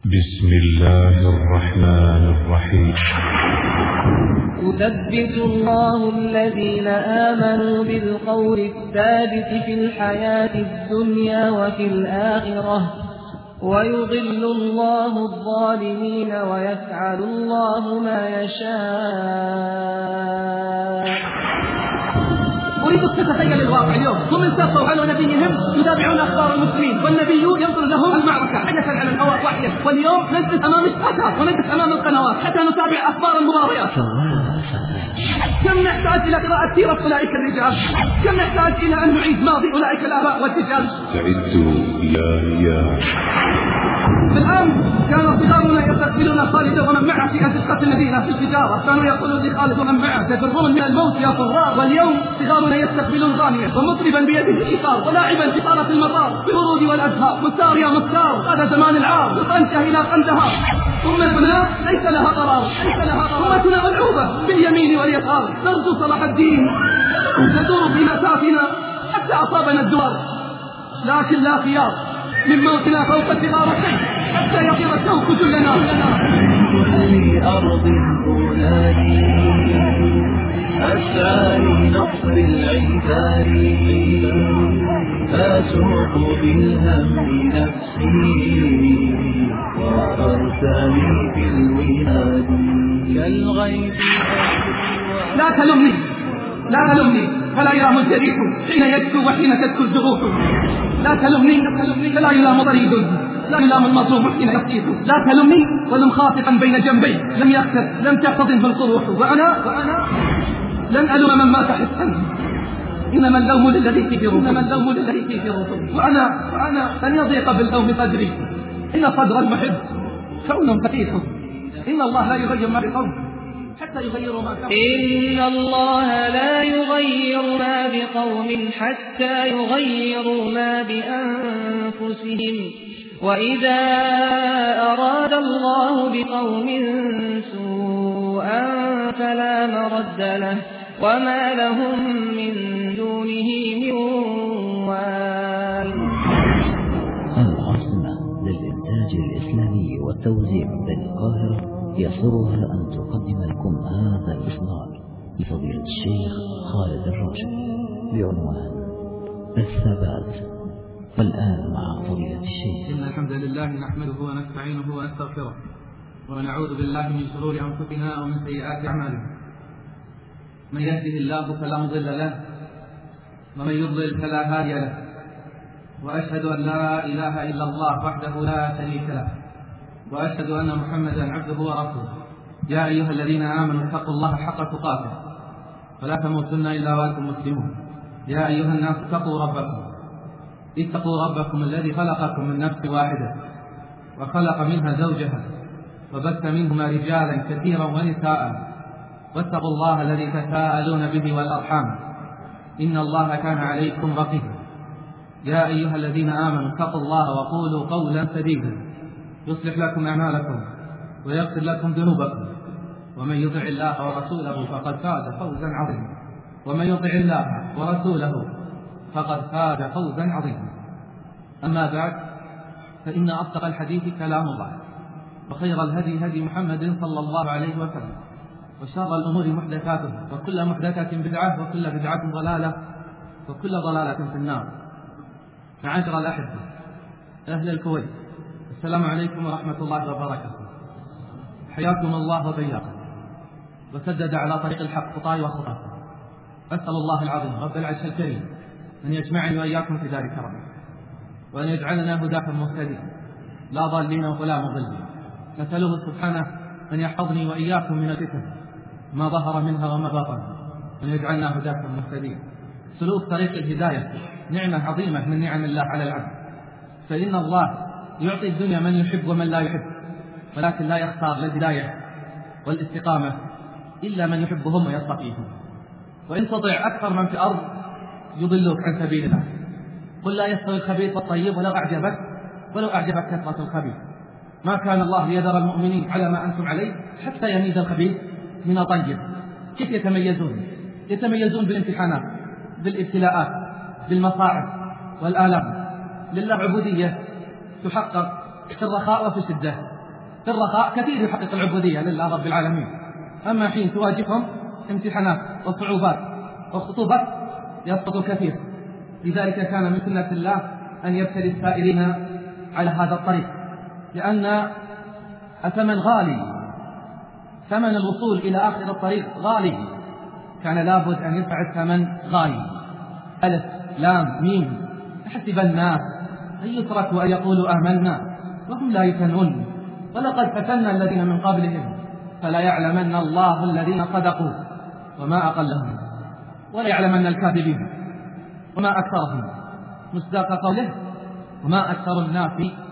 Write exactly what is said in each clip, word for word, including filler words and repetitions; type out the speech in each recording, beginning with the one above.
بسم الله الرحمن الرحيم. يثبت الله الذين آمنوا بالقول الثابت في الحياة الدنيا وفي الآخرة ويضل الله الظالمين ويفعل الله ما يشاء. أريد تتخيل الواقع اليوم، هم انتصروا على نبيهم يتابعون أخبار المسلمين، والنبي ينظر لهم المعركة حدثا على الهواء وحيا، واليوم نجلس أمام الشاشات ونجلس أمام القنوات حتى نتابع أخبار المباريات. كم نحتاج إلى قراءة سيرة أولئك الرجال، كم نحتاج إلى أن نعيد ماضي أولئك الآباء والرجال. تعدوا يا ريال. الآن كانوا صغارنا يستقبلون خالد ومن معه في أزقة المدينة في التجارة، كانوا يقولون لخالد ومن معه تفرون من الموت يا فرار، واليوم صغارنا يستقبلون غانيا ومطربا بيده الإيقاع ولاعبا في طارة المطار بالورود والأزهار. مختار يا مختار هذا زمان العار وطنشه إلى قندهار. أمتنا ليس لها قرار، ليس لها قرار. أمتنا ملعوبة باليمين واليسار، نرجو صلاح الدين ندور في مأساتنا حتى أصابنا الدوار، لكن لا خيار من موتنا فوق صغار الشيء حتى يطير الشوك كلنا. أهل أرض أولادي أسعى لنصر العباد، أسوق بالهم نفسي وأرسلي بالوهاد كالغيث. لا تلمني لا تلمني فلا يرام الجريح حين يكسو وحين تكسو الجروح. لا تلمني فلا يلام ضريد، لا يلام المظلوم حين يصيح. لا تلمني ولم خاطئا بين جنبي لم يختر لم تحتضن في القروح. وأنا وأنا لن ألوم من مات حسا، إنما اللوم للذي فيه روح، إنما اللوم للذي فيه روح. وأنا وأنا لن يضيق باللوم صدري، إن صدر المحب كون فتيح. إن الله لا يغير ما بقوم حتى يغيروا ما بقوم. إن الله لا يغير ما بقوم حتى يغيروا ما بأنفسهم، وإذا أراد الله بقوم سوءا فلا مرد له وما لهم من دونه من وال. العاصمة للإنتاج الإسلامي والتوزيع بالقاهرة يسرها أن تقدم لكم هذا الإصدار لفضيلة الشيخ خالد الراشد بعنوان الثبات. والآن مع فضيلة الشيخ. إن الحمد لله نحمده ونستعينه ونستغفره ونعوذ بالله من شرور أنفسنا ومن سيئات أعمالنا. من يهده الله فلا مضل له ومن يضلل فلا هادي له، وأشهد أن لا إله إلا الله وحده لا شريك له، وأشهد أن محمدا عبده ورسوله. يا أيها الذين آمنوا اتقوا الله حق تقاته ولا تموتن إلا وأنتم مسلمون. يا أيها الناس اتقوا ربكم اتقوا ربكم الذي خلقكم من نفس واحدة وخلق منها زوجها وبث منهما رجالا كثيرا ونساء، واتقوا الله الذي تساءلون به والأرحام إن الله كان عليكم رقيبا. يا أيها الذين آمنوا اتقوا الله وقولوا قولا سديدا يصلح لكم أعمالكم ويغفر لكم ذنوبكم، ومن يطع الله ورسوله فقد فاز فوزا عظيما. ومن يطع الله ورسوله فقد فاز فوزا عظيما. أما بعد، فإن أصدق الحديث كلام الله، وخير الهدي هدي محمد صلى الله عليه وسلم، وشر الأمور محدثاتها، وكل محدثة بدعة، وكل بدعة ضلالة، وكل ضلالة في النار. معاشر الأحبة أهل الكويت، السلام عليكم ورحمة الله وبركاته. حياكم الله وبياكم، وسدد على طريق الحق خطاي وخطاكم. أسأل الله العظيم رب العرش الكريم أن يجمعني وإياكم في دار كرمه، وأن يجعلنا هداة مهتدين لا ضالين ولا مضلين. نسأله سبحانه أن يحفظني وإياكم من الفتن ما ظهر منها وما بطن، أن يجعلنا هداة مهتدين. سلوك طريق الهداية نعمة عظيمة من نعم الله على العبد، فإن الله يعطي الدنيا من يحب ومن لا يحب، ولكن لا يختار للهداية والاستقامة إلا من يحبهم ويصطفيهم. وإن تطع أكثر من في الأرض يضلوك عن سبيل الله. قل لا يستوي الخبيث والطيب ولو أعجبك ولو أعجبك كثرة الخبيث. ما كان الله ليذر المؤمنين على ما أنتم عليه حتى يميز الخبيث من الطيب. كيف يتميزون؟ يتميزون بالامتحانات، بالابتلاءات، بالمصاعب والآلام. لله عبودية تحقق في الرخاء وفي الشدة، في الرخاء كثير يحقق العبودية لله رب العالمين، أما حين تواجههم امتحانات وصعوبات وخطوبات يسقط الكثير. لذلك كان من سنة الله أن يبتلي السائرين على هذا الطريق، لأن الثمن غالي، ثمن الوصول إلى آخر الطريق غالي، كان لابد أن يدفع الثمن غالي. ألف لام ميم حسب الناس أن يتركوا أن يقولوا آمنا وهم لا يفتنون، ولقد فتنا الذين من قبلهم فلا يعلمن الله الذين صدقوا وما أقلهم ولا يعلمن الكاذبين وما أكثرهم، مصداق قوله وما أكثر الناس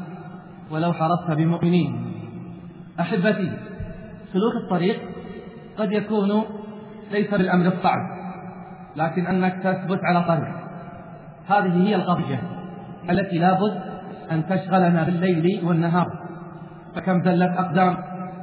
ولو حرصت بمؤمنين. أحبتي، سلوك الطريق قد يكون ليس بالأمر الصعب، لكن أنك تثبت على طريق، هذه هي القضية التي لابد أن تشغلنا بالليل والنهار. فكم زلت أقدام،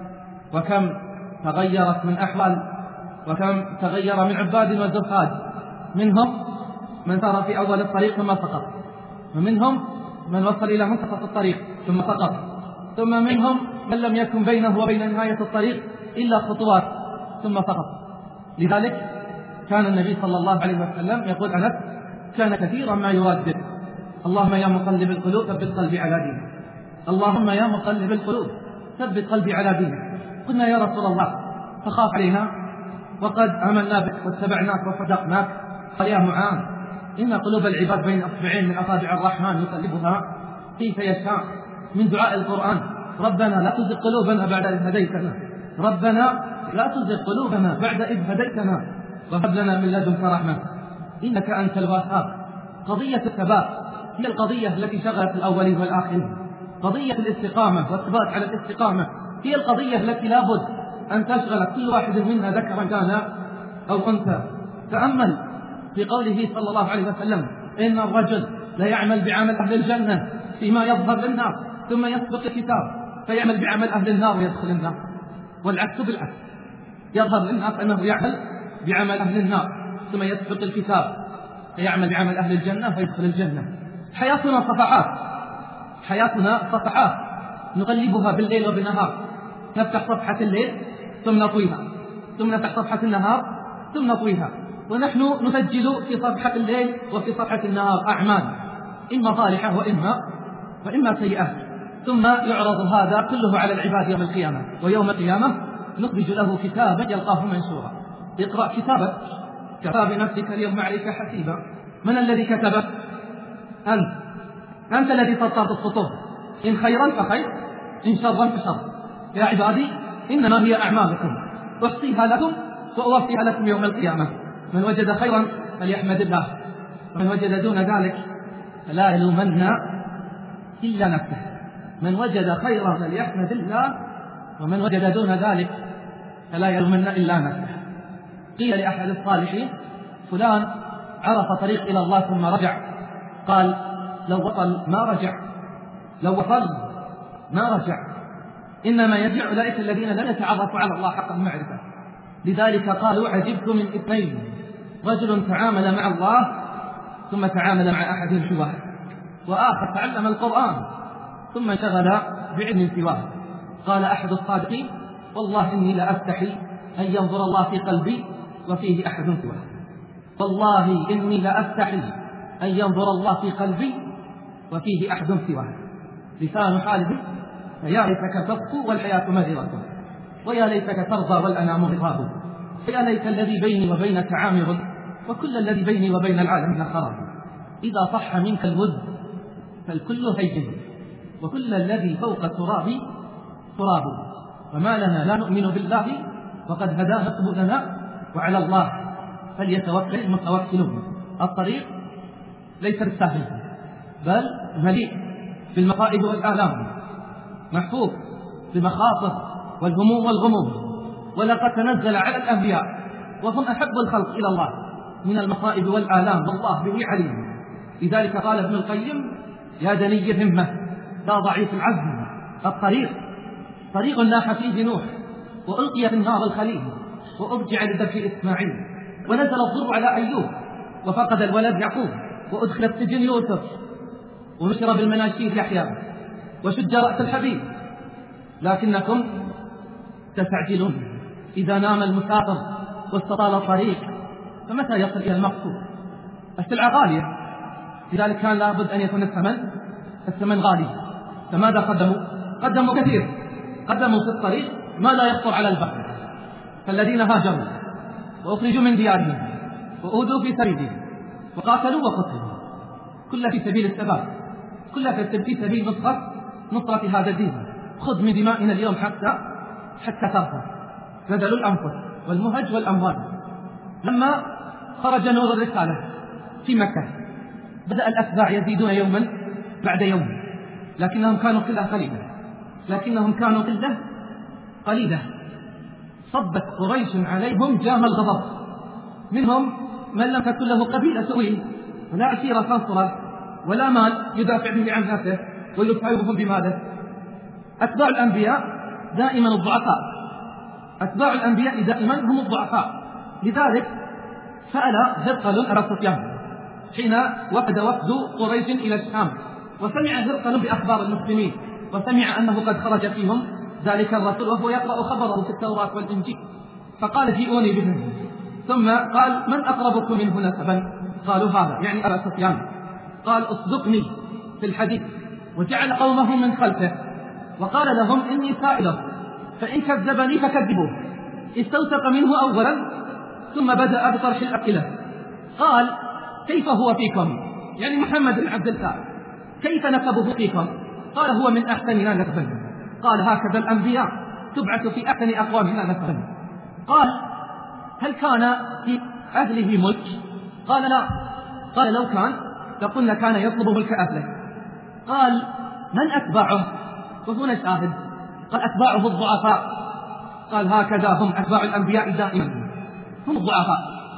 وكم تغيرت من أحوال، وكم تغير من عباد وزهاد، منهم من سار في أول الطريق ثم سقط، ومنهم من وصل إلى منتصف الطريق ثم سقط، ثم منهم من لم يكن بينه وبين نهاية الطريق إلا خطوات ثم سقط. لذلك كان النبي صلى الله عليه وسلم يقول أنس كان كثيرا ما يردد اللهم يا مقلب القلوب ثبت قلبي على دينك، اللهم يا مقلب القلوب ثبت قلبي على دينك. قلنا يا رسول الله فخاف علينا وقد آمنا بك واتبعناك وصدقناك. قال يا معاذ إن قلوب العباد بين أصبعين من أصابع الرحمن يقلبها كيف يشاء. من دعاء القرآن ربنا لا تزغ قلوبنا بعد إذ هديتنا، ربنا لا تزغ قلوبنا بعد إذ هديتنا وهب لنا من لدنك رحمة إنك أنت الوهاب. قضية الثبات هي القضية التي شغلت الأولين والآخرين، قضية الاستقامة والثبات على الاستقامة هي القضية التي لابد أن تشغل كل واحد منا ذكرا كان أو أنثى. تأمل في قوله صلى الله عليه وسلم إن الرجل لا يعمل بعمل أهل الجنة فيما يظهر للناس ثم يسبق الكتاب فيعمل بعمل أهل النار ويدخل النار، والعكس بالعكس، يظهر للناس أنه يعمل بعمل أهل النار ثم يسبق الكتاب فيعمل بعمل أهل الجنة فيدخل الجنة. حياتنا صفحات، حياتنا صفحات نقلبها بالليل وبالنهار، نفتح صفحة الليل ثم نطويها، ثم نفتح صفحة النهار ثم نطويها، ونحن نسجل في صفحة الليل وفي صفحة النهار أعمال إما صالحة وإما وإما سيئة، ثم يعرض هذا كله على العباد يوم القيامة. ويوم القيامة نخرج له كتابا يلقاه منشورا اقرأ كتابك كفى بنفسك اليوم عليك حسيبا. من الذي كتبه؟ أنت أنت الذي سطرت السطور، إن خيرا فخير إن شرا فشر. يا عبادي إنما هي أعمالكم أحصيها لكم وأوفيها لكم يوم القيامة. من وجد خيرا فليحمد الله، ومن وجد دون ذلك فلا يلومن إلا نفسه. من وجد خيرا فليحمد الله، ومن وجد دون ذلك فلا يلومن إلا نفسه. قيل لأحد الصالحين فلان عرف طريق إلى الله ثم رجع، قال لو وصل ما رجع، لو وصل ما رجع، إنما يرجع أولئك الذين لم يتعرفوا على الله حق المعرفة. لذلك قالوا عجبت من اثنين، رجل تعامل مع الله ثم تعامل مع أحد سواه، وآخر تعلم القرآن ثم انشغل بعلم سواه. قال أحد الصادقين والله إني لأستحي أن ينظر الله في قلبي وفيه أحد سواه، والله إني لأستحي أن ينظر الله في قلبي وفيه أحد سواه. لسان حاله فيا ليتك تصفو والحياة مذرة، ويا ليتك ترضى والأنام غضاب، ويا ليت الذي بيني وبينك عامر وكل الذي بيني وبين العالمين خراب. إذا صح منك الود فالكل هين، وكل الذي فوق التراب تراب. وما لنا لا نؤمن بالله وقد هدانا سبلنا وعلى الله فليتوكل المتوكلون. الطريق ليس بالسهل بل مليء بالمصائب والآلام، محفوظ بالمخاطر والهموم والغموم، ولقد تنزل على الأنبياء وهم أحب الخلق إلى الله من المصائب والآلام والله به عليم. لذلك قال ابن القيم يا دني الهمة لا ضعيف العزم، الطريق طريق لاح فيه نوح وألقي في النار الخليل وأرجع لذبح إسماعيل، ونزل الضر على أيوب وفقد الولد يعقوب، وأدخل السجن يوسف، ونشر بالمناشير يحيى، وشج رأس الحبيب، لكنكم تستعجلون. إذا نام المسافر واستطال الطريق فمتى يصل إلى المقصود؟ السلعة غالية، لذلك كان لابد أن يكون الثمن الثمن غالي. فماذا قدموا؟ قدموا كثير، قدموا في الطريق ما لا يخطر على البال. فالذين هاجروا وأخرجوا من ديارهم وأوذوا في سبيله وقاتلوا وقتلوا، كل في سبيل الثبات، كل في سبيل نصرة نصرة هذا الدين. خذ من دمائنا اليوم حتى حتى ترفع. بذلوا الأنفس والمهج والأموال. لما خرج نور الرسالة في مكة بدأ الأتباع يزيدون يوما بعد يوم، لكنهم كانوا قلة قليلة لكنهم كانوا قلة قليلة صبت قريش عليهم جام الغضب. منهم من لم تكن له قبيلة تؤويه ولا عشيرة تنصره ولا مال يدافع به عن نفسه ويتعبهم بماذا؟ أتباع الأنبياء دائما الضعفاء، أتباع الأنبياء دائما هم الضعفاء. لذلك سأل هرقل أبا سفيان حين وفد وفد قريش إلى الشام، وسمع هرقل بأخبار المسلمين وسمع أنه قد خرج فيهم ذلك الرسول وهو يقرأ خبره في التوراة والإنجيل، فقال جيئوني به. ثم قال من أقربكم منه نسبا؟ قالوا هذا يعني أبا سفيان. قال اصدقني في الحديث، وجعل قومه من خلفه وقال لهم إني سائله فإن كذبني فكذبوه. استوثق منه أولا ثم بدأ بطرح الأسئلة. قال كيف هو فيكم؟ يعني محمد بن عبد الله كيف نسبه فيكم؟ قال هو من أحسننا نسبا. قال هكذا الأنبياء تبعث في أحسن أقوامنا نسبا. قال هل كان في أهله ملك؟ قال لا. قال لو كان لقلنا كان يطلب ملك أهله. قال من أتباعه؟ وهنا شاهد. قال أتباعه الضعفاء. قال هكذا هم أتباع الأنبياء دائما، هم الضعفاء.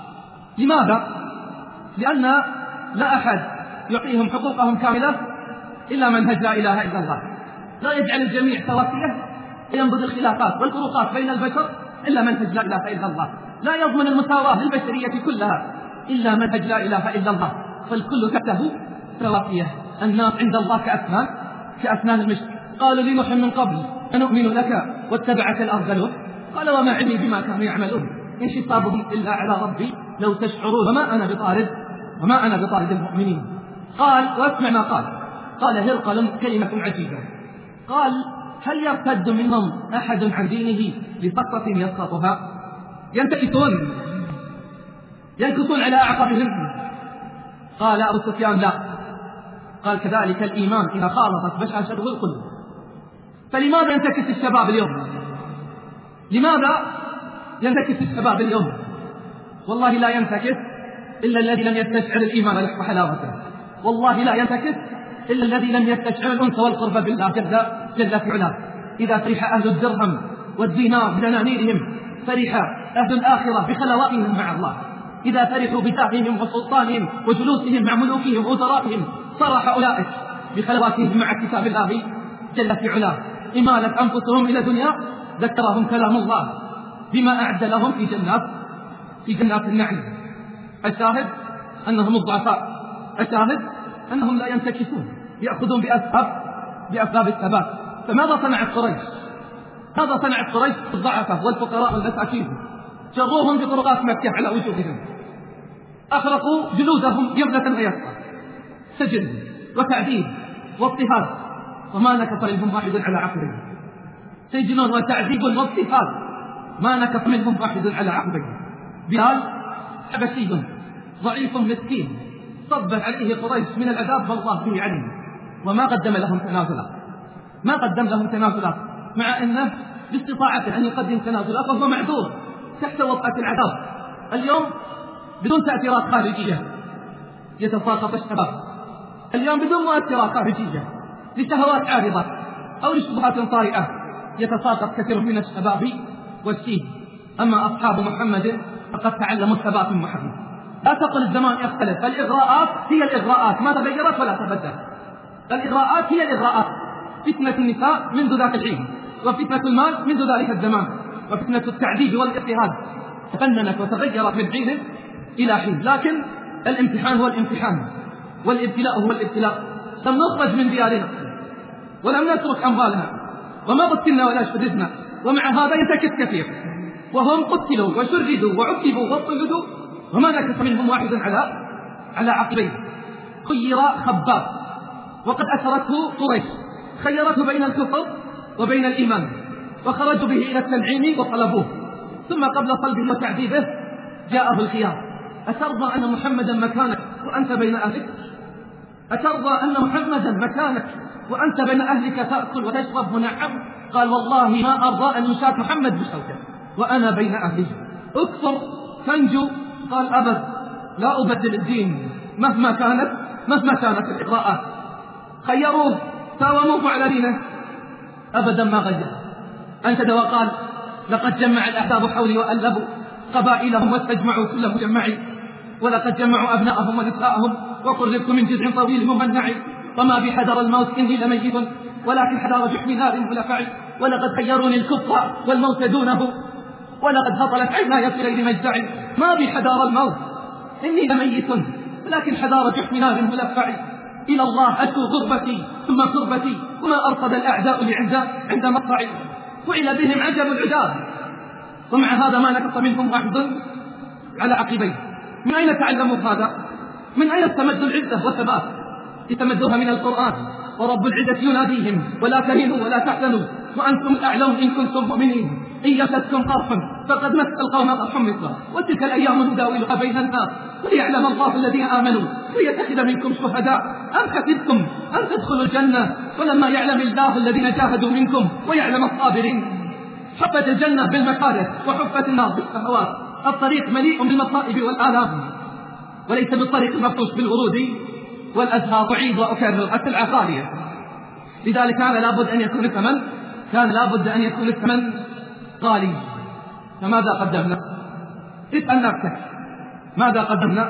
لماذا؟ لأن لا أحد يعطيهم حقوقهم كاملة إلا منهج لا إله إلا الله. لا يجعل الجميع سواسية وينبذ الخلافات والفروقات بين البشر إلا منهج لا إله إلا الله. لا يضمن المساواة للبشرية كلها إلا منهج لا إله إلا الله. فالكل تحته سواسية. الناس عند الله كأسنان كأسنان المشك. قالوا لنوح من قبل أنؤمن لك واتبعك الأرذلون؟ قال وما علمي بما كانوا يعملون إن حسابهم إلا على ربي لو تشعرون وما أنا بطارد وما أنا بطارد المؤمنين. قال واسمع ما قال. قال هرقل كلمة عجيبة. قال هل يرتد منهم أحد عن دينه لسقطة يسقطها؟ ينتكسون ينكسون على أعقابهم. قال أبو سفيان لا. قال كذلك الإيمان إذا خالطت بشاشته القلوب. فلماذا ينتكس الشباب اليوم؟ لماذا ينتكس الشباب اليوم؟ والله لا ينتكس إلا الذي لم يستشعر الإيمان وحلاوته. والله لا ينتكس إلا الذي لم يستشعر الأنس والقرب بالله جل جل في علاه. إذا فرح أهل الدرهم والدينار بدنانيرهم فرح أهل الآخرة بخلواتهم مع الله. إذا فرحوا بتاههم وسلطانهم وجلوسهم مع ملوكهم ووزرائهم فرح أولئك بخلواتهم مع كتاب الله جل في علاه. إمالت أنفسهم إلى دنيا ذكرهم كلام الله بما أعد لهم في جنات في جنات النعيم. الشاهد أنهم الضعفاء، الشاهد أنهم لا ينتكسون، يأخذون بأسباب بأسباب الثبات. فماذا صنعت قريش؟ ماذا صنعت قريش الضعفاء والفقراء والمساكين؟ جروهم بطرقات مكة على وجوههم، أخرقوا جلودهم يمنة ويسرى، سجن وتعذيب واضطهاد، وما نكث منهم واحد على عقبه. سجن وتعذيب واضطهاد ما نكث منهم واحد على عقبه. بلال حبشي ضعيف مسكين صب عليه قريش من العذاب والله به عليم، وما قدم لهم تنازلات، ما قدم لهم تنازلات، مع أنه باستطاعته أن يقدم تنازلات وهو معذور تحت وطأة العذاب. اليوم بدون تأثيرات خارجية يتساقط الشباب، اليوم بدون مؤثرات خارجية لشهوات عارضة أو لشبهات طارئة يتساقط كثير من الشباب والشيب. أما أصحاب محمد فقد تعلموا الثبات من محمد. لا تقل الزمان يختلف، الإغراءات هي الإغراءات ما تغيرت ولا تبدلت. الإغراءات هي الإغراءات. فتنة النساء منذ ذاك الحين، وفتنة المال منذ ذلك الزمان، وفتنة التعذيب والاضطهاد تفننت وتغيرت من حين إلى حين. لكن الامتحان هو الامتحان والابتلاء هو الابتلاء. لم نخرج من ديارنا ولم نترك أموالنا وما قتلنا ولا شردنا، ومع هذا ينتكس كثير، وهم قتلوا وشردوا وعذبوا واضطهدوا وما نكس منهم واحد على على عقبيه. خير خباب وقد أثرته قريش، خيرته بين الكفر وبين الإيمان، وخرجوا به إلى التنعيم وطلبوه، ثم قبل صلبه وتعذيبه جاءه الخيار: أترضى أن محمدا مكانك وأنت بين أهلك؟ أترضى أن محمدا مكانك وأنت بين أهلك تأكل وتشرب منعم؟ قال: والله ما أرضى أن يشاك محمد بشوكه وأنا بين أهله. اكفر تنجو. قال: أبد، لا أبدل الدين مهما كانت مهما كانت الإغراءات. خيروه ساوموه على دينه، أبدا ما غير، أنشد وقال: لقد جمع الأحزاب حولي وألبوا قبائلهم واستجمعوا كل مجمع، ولقد جمعوا أبناءهم ونساءهم وقربت من جذع طويل ممنع، وما بحذر الموت إني لميت ولكن حذر جحم نار ملفع، ولقد خيروني الكفر والموت دونه، ولقد هطلت عيناي في غير مجزع، ما بحذر الموت إني لميت ولكن حذر جحم نار ملفع، إلى الله أشكو غربتي ثم كربتي، وما أرصد الأعداء لعند عند مطلعي، وإلى بهم عجب العجاب، ومع هذا ما نكص منهم واحد على عقبيه. من أين تعلموا هذا؟ من أين استمدوا العزة والثبات؟ استمدوها من القرآن: ورب العزة يناديهم ولا تهنوا ولا تحزنوا وأنتم الأعلون إن كنتم مؤمنين، إن يمسسكم قرح فقد مس القوم قرح مثله، وتلك الأيام نداولها بين الناس وليعلم الله الذين آمنوا ويتخذ منكم شهداء، أم حسبتم أن تدخلوا الجنة ولما يعلم الله الذين جاهدوا منكم ويعلم الصابرين. حفت الجنة بالمكاره وحفت النار بالشهوات، الطريق مليء بالمصائب والآلام، وليس بالطريق المفروش بالورود والأزهار. أعيد وأكرر: السلعة غالية، لذلك كان لابد أن يكون الثمن كان لابد أن يكون الثمن غالي. فماذا قدمنا؟ اسأل نفسك ماذا قدمنا؟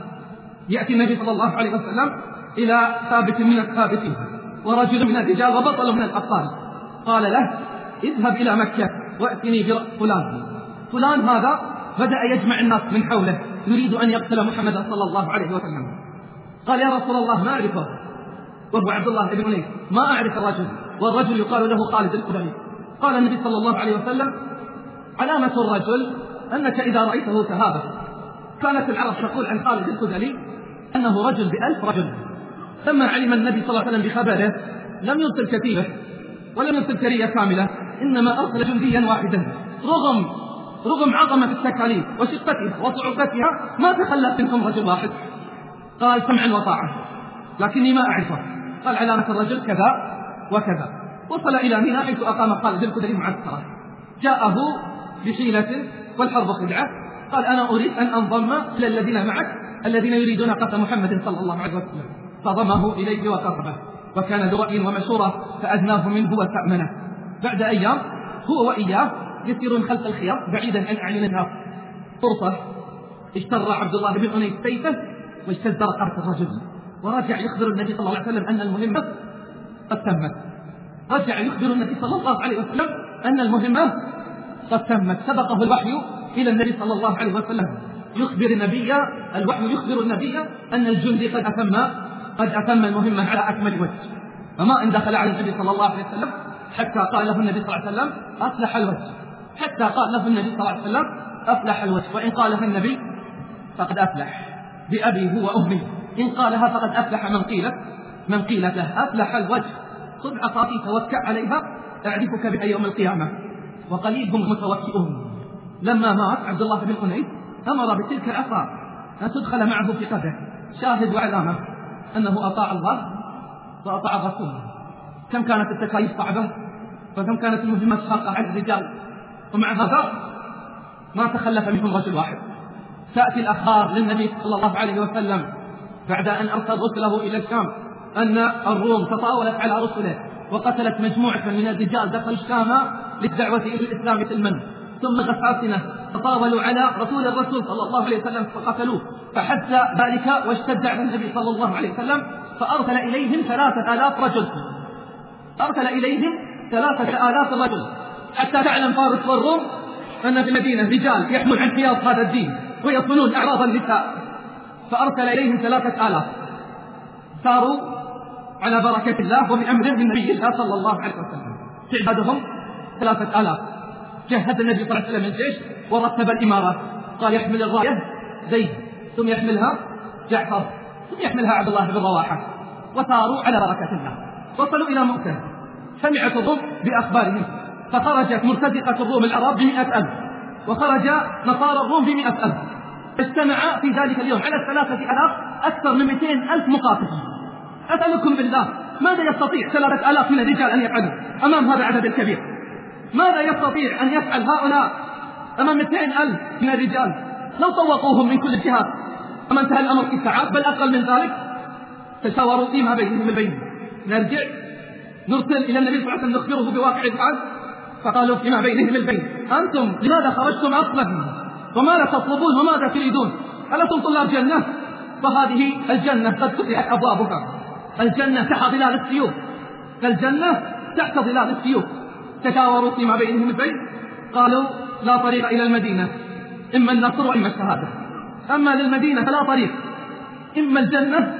يأتي النبي صلى الله عليه وسلم إلى ثابت من الثابتين ورجل من الرجال وبطل من الأبطال، قال له: اذهب إلى مكة وأتني بفلان. فلان هذا بدأ يجمع الناس من حوله يريد أن يقتل محمدا صلى الله عليه وسلم. قال: يا رسول الله ما أعرفه، وهو عبد الله بن أنيس، ما أعرف الرجل، والرجل يقال له خالد الخدري. قال النبي صلى الله عليه وسلم: علامة الرجل أنك إذا رأيته تهابه. كانت العرب تقول عن خالد الخدري أنه رجل بألف رجل. لما علم النبي صلى الله عليه وسلم بخبره لم يرسل كتيبه ولم يرسل سرية كاملة، إنما أرسل جنديا واحدا، رغم رغم عظمة التكاليف وشقتها وصعوبتها ما تخلف منهم رجل واحد. قال: سمعا وطاعة، لكني ما أعرفه. قال: علامة الرجل كذا وكذا. وصل إلى منى حيث أقام خالد الخدري معسكرا، جاءه بحيلة والحرب خدعة. قال: أنا أريد أن أنضم إلى الذين معك الذين يريدون قتل محمد صلى الله عليه وسلم. فضمه إليه وقربه، وكان ذو رأي ومشورة فأدناه منه وتأمنه. بعد أيام هو وإياه يسيرون خلف الخيار بعيدا عن أعين الناس. فرصة اشترى عبد الله بن أنيس سيفه واجتز رقبة الرجل، ورجع يخبر النبي صلى الله عليه وسلم أن المهمة قد تمت. رجع يخبر النبي صلى الله عليه وسلم أن المهمة قد تمت. سبقه الوحي إلى النبي صلى الله عليه وسلم، يخبر النبي الوحي يخبر النبي أن الجندي قد أتم قد أتم المهمة على أكمل وجه. وما أن دخل على النبي صلى الله عليه وسلم حتى قال له النبي صلى الله عليه وسلم: أفلح الوجه. حتى قال له النبي صلى الله عليه وسلم: أفلح الوجه. وإن قالها النبي فقد أفلح بأبي هو وأمي، إن قالها فقد أفلح من قيلت من قيلت له. أفلح الوجه، خذ عصاتي توكأ عليها أعرفك بها يوم القيامة، وقليل هم متوكئون. لما مات عبد الله بن أنيس أمر بتلك العصا أن تدخل معه في قبره، شاهد وعلامة أنه أطاع الله وأطاع الرسول. كم كانت التكاليف صعبة، وكم كانت المهمة شاقة على الرجال، ومع هذا ما تخلف منهم رجل واحد. تأتي الأخبار للنبي صلى الله عليه وسلم بعد أن أرسل رسله إلى الشام أن الروم تطاولت على رسله وقتلت مجموعة من الرجال دخلوا الشام للدعوة إلى الإسلام سلما، ثم غساسنة تطاولوا على رسول الرسول صلى الله عليه وسلم فقتلوه، فحس ذلك واشتد على النبي صلى الله عليه وسلم فأرسل إليهم ثلاثة آلاف رجل أرسل إليهم ثلاثة آلاف رجل حتى تعلم فارس والروم أن في المدينة رجال يحمل عن حياض هذا الدين ويصونون أعراض النساء. فأرسل إليهم ثلاثة آلاف ساروا على بركة الله وبأمر من نبي الله صلى الله عليه وسلم. تعدادهم ثلاثة آلاف. جهز النبي صلى الله عليه وسلم الجيش ورتب الإمارات، قال يحمل الراية زيد، ثم يحملها جعفر، ثم يحملها عبد الله بن رواحة، وساروا على بركة الله. وصلوا إلى مؤتة، سمعت الروم بأخبارهم، فخرجت مرتزقة الروم العرب بمئة ألف، وخرج نصارى الروم بمئة ألف. اجتمع في ذلك اليوم على ثلاثة آلاف أكثر من مئتين ألف مقاتل. أسألكم بالله، ماذا يستطيع ثلاثة آلاف من الرجال أن يفعلوا أمام هذا العدد الكبير؟ ماذا يستطيع أن يفعل هؤلاء أمام مئتين ألف من الرجال؟ لو طوقوهم من كل الجهات أما انتهى الأمر في ساعات، بل أقل من ذلك. تشاوروا فيما بينهم البين، نرجع نرسل إلى النبي صلى الله عليه وسلم نخبره بواقع الحال. فقالوا فيما بينهم البين: أنتم لماذا خرجتم أصلا؟ وماذا تطلبون وماذا تريدون؟ ألستم طلاب جنة؟ فهذه الجنة قد فتحت أبوابها. الجنة تحت ظلال السيوف، الجنة تحت ظلال السيوف. تشاوروا فيما بينهم البين، قالوا: لا طريق إلى المدينة، إما النصر وإما الشهادة. أما للمدينة فلا طريق، إما الجنة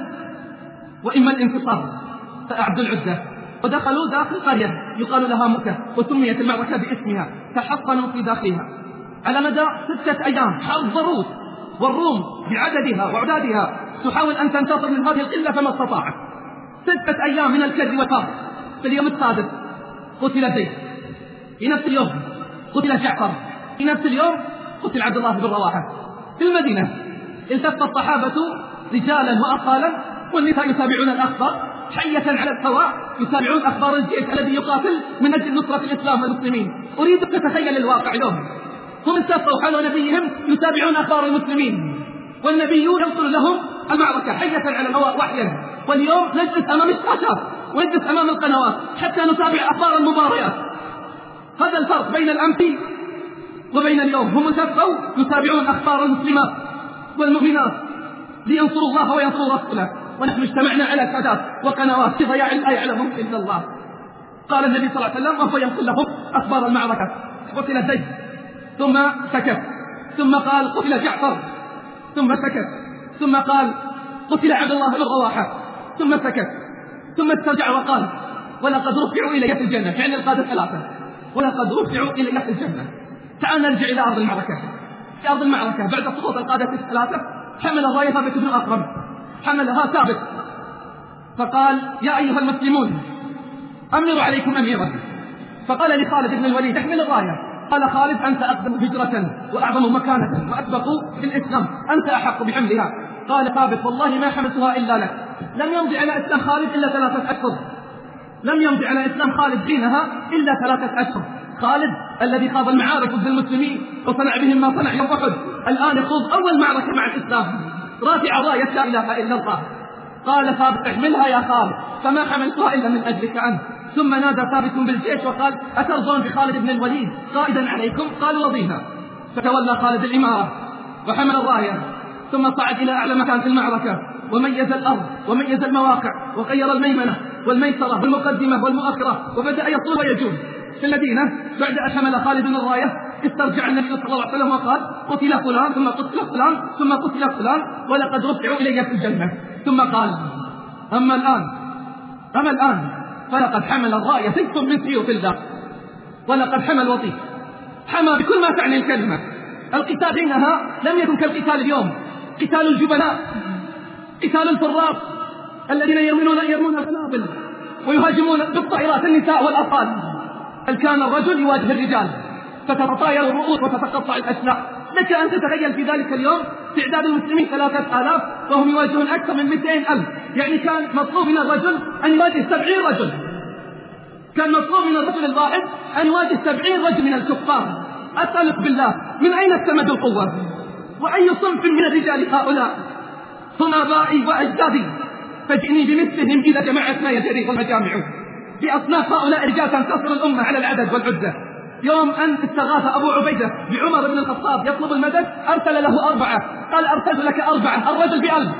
وإما الانتصار. فأعدوا العدة ودخلوا داخل قرية يقال لها مكة، وسميت المعركة باسمها. تحصنوا في داخلها على مدى ستة أيام، حضروا، والروم بعددها وعدادها تحاول أن تنتصر من هذه القلة فما استطاعت. ستة أيام من الكد والفار. في اليوم السادس قتل زيد، في نفس اليوم قتل جعفر، في نفس اليوم قتل عبد الله بن رواحة. في المدينة التف الصحابة رجالا وأطفالا، والنساء يتابعون الأخبار حية على الهواء، يتابعون أخبار الجيش الذي يقاتل من أجل نصرة الإسلام والمسلمين. أريد أن تتخيل الواقع اليوم، هم التفوا حول نبيهم يتابعون أخبار المسلمين، والنبي ينقل لهم المعركة حية على الهواء وحيا. واليوم نجلس أمام الشاشات ونجلس أمام القنوات حتى نتابع أخبار المباريات. هذا الفرق بين الأمس وبين اليوم. هم التفوا يتابعون أخبار المسلمات والمؤمنات لينصروا الله وينصروا رسوله، ونحن اجتمعنا على شاشات وقنوات في ضياع لا يعلمهم إلا الله. قال النبي صلى الله عليه وسلم وهو ينقل لهم أخبار المعركة: قتل زيد، ثم سكت، ثم قال قتل جعفر، ثم سكت، ثم قال قتل عبد الله بن رواحة، ثم سكت، ثم استرجع وقال: ولقد رفعوا إلي في الجنة. يعني القادة ثلاثة، ولقد رفعوا إلي في الجنة. تعال نرجع إلى أرض المعركة. في أرض المعركة بعد سقوط القادة الثلاثة حمل الراية ثابت بن أكرم، حملها ثابت، فقال: يا أيها المسلمون أمروا عليكم أميرا. فقال لخالد بن الوليد: احمل الراية. قال خالد: أنت أقدم هجرة وأعظم مكانة وأسبق في الإسلام، أنت أحق بحملها. قال ثابت: والله ما حملتها إلا لك. لم يمضي على إسلام خالد إلا ثلاثة أشهر، لم يمضي على إسلام خالد دينها إلا ثلاثة أشهر. خالد الذي خاض المعارك ضد المسلمين وصنع بهم ما صنع يوم أحد، الآن يخوض أول معركة مع الإسلام رافع راية لا إله إلا الله. قال ثابت: احملها يا خالد، فما حملتها إلا من أجلك أنت. ثم نادى ثابت بالجيش وقال: أترضون بخالد بن الوليد قائدا عليكم؟ قالوا: رضينا. فتولى خالد الإمارة وحمل الراية، ثم صعد إلى أعلى مكان في المعركة، وميز الأرض وميز المواقع، وغير الميمنة والميسرة والمقدمة والمؤخرة، وبدأ يطول ويجول في المدينة. بعد أن حمل خالد الراية استرجع النبي صلى الله عليه وسلم وقال: قتل فلان، ثم قتل فلان، ثم قتل فلان، ولقد رفعوا إلي في الجنة. ثم قال: أما الآن أما الآن فلقد حمل الراية سيف من سيوف الله، ولقد حمل وطيس، حمى بكل ما تعني الكلمة. القتال حينها لم يكن كالقتال اليوم، قتال الجبناء، قتال الفراط الذين يرمون يرمون القنابل ويهاجمون بالطائرات النساء والأطفال. بل كان الرجل يواجه الرجال فتتطاير الرؤوس وتتقطع الأشلاء. لك أن تتخيل في ذلك اليوم تعداد المسلمين ثلاثة آلاف وهم يواجهون أكثر من مئتين ألف. يعني كان مطلوب من الرجل أن يواجه سبعين رجل، كان مطلوب من الرجل الواحد أن يواجه سبعين رجل من الكفار. أسألك بالله، من أين استمد القوة؟ وأي صنف من الرجال هؤلاء؟ هم آبائي وأجدادي، فاجئني بمثلهم إذا جمعتنا يجري المجامع. بأصناف هؤلاء الرجال تنتصر الأمة على العدد والعدة. يوم أن استغاث أبو عبيدة بعمر بن الخطاب يطلب المدد أرسل له أربعة، قال: أرسلت لك أربعة الرجل بألف،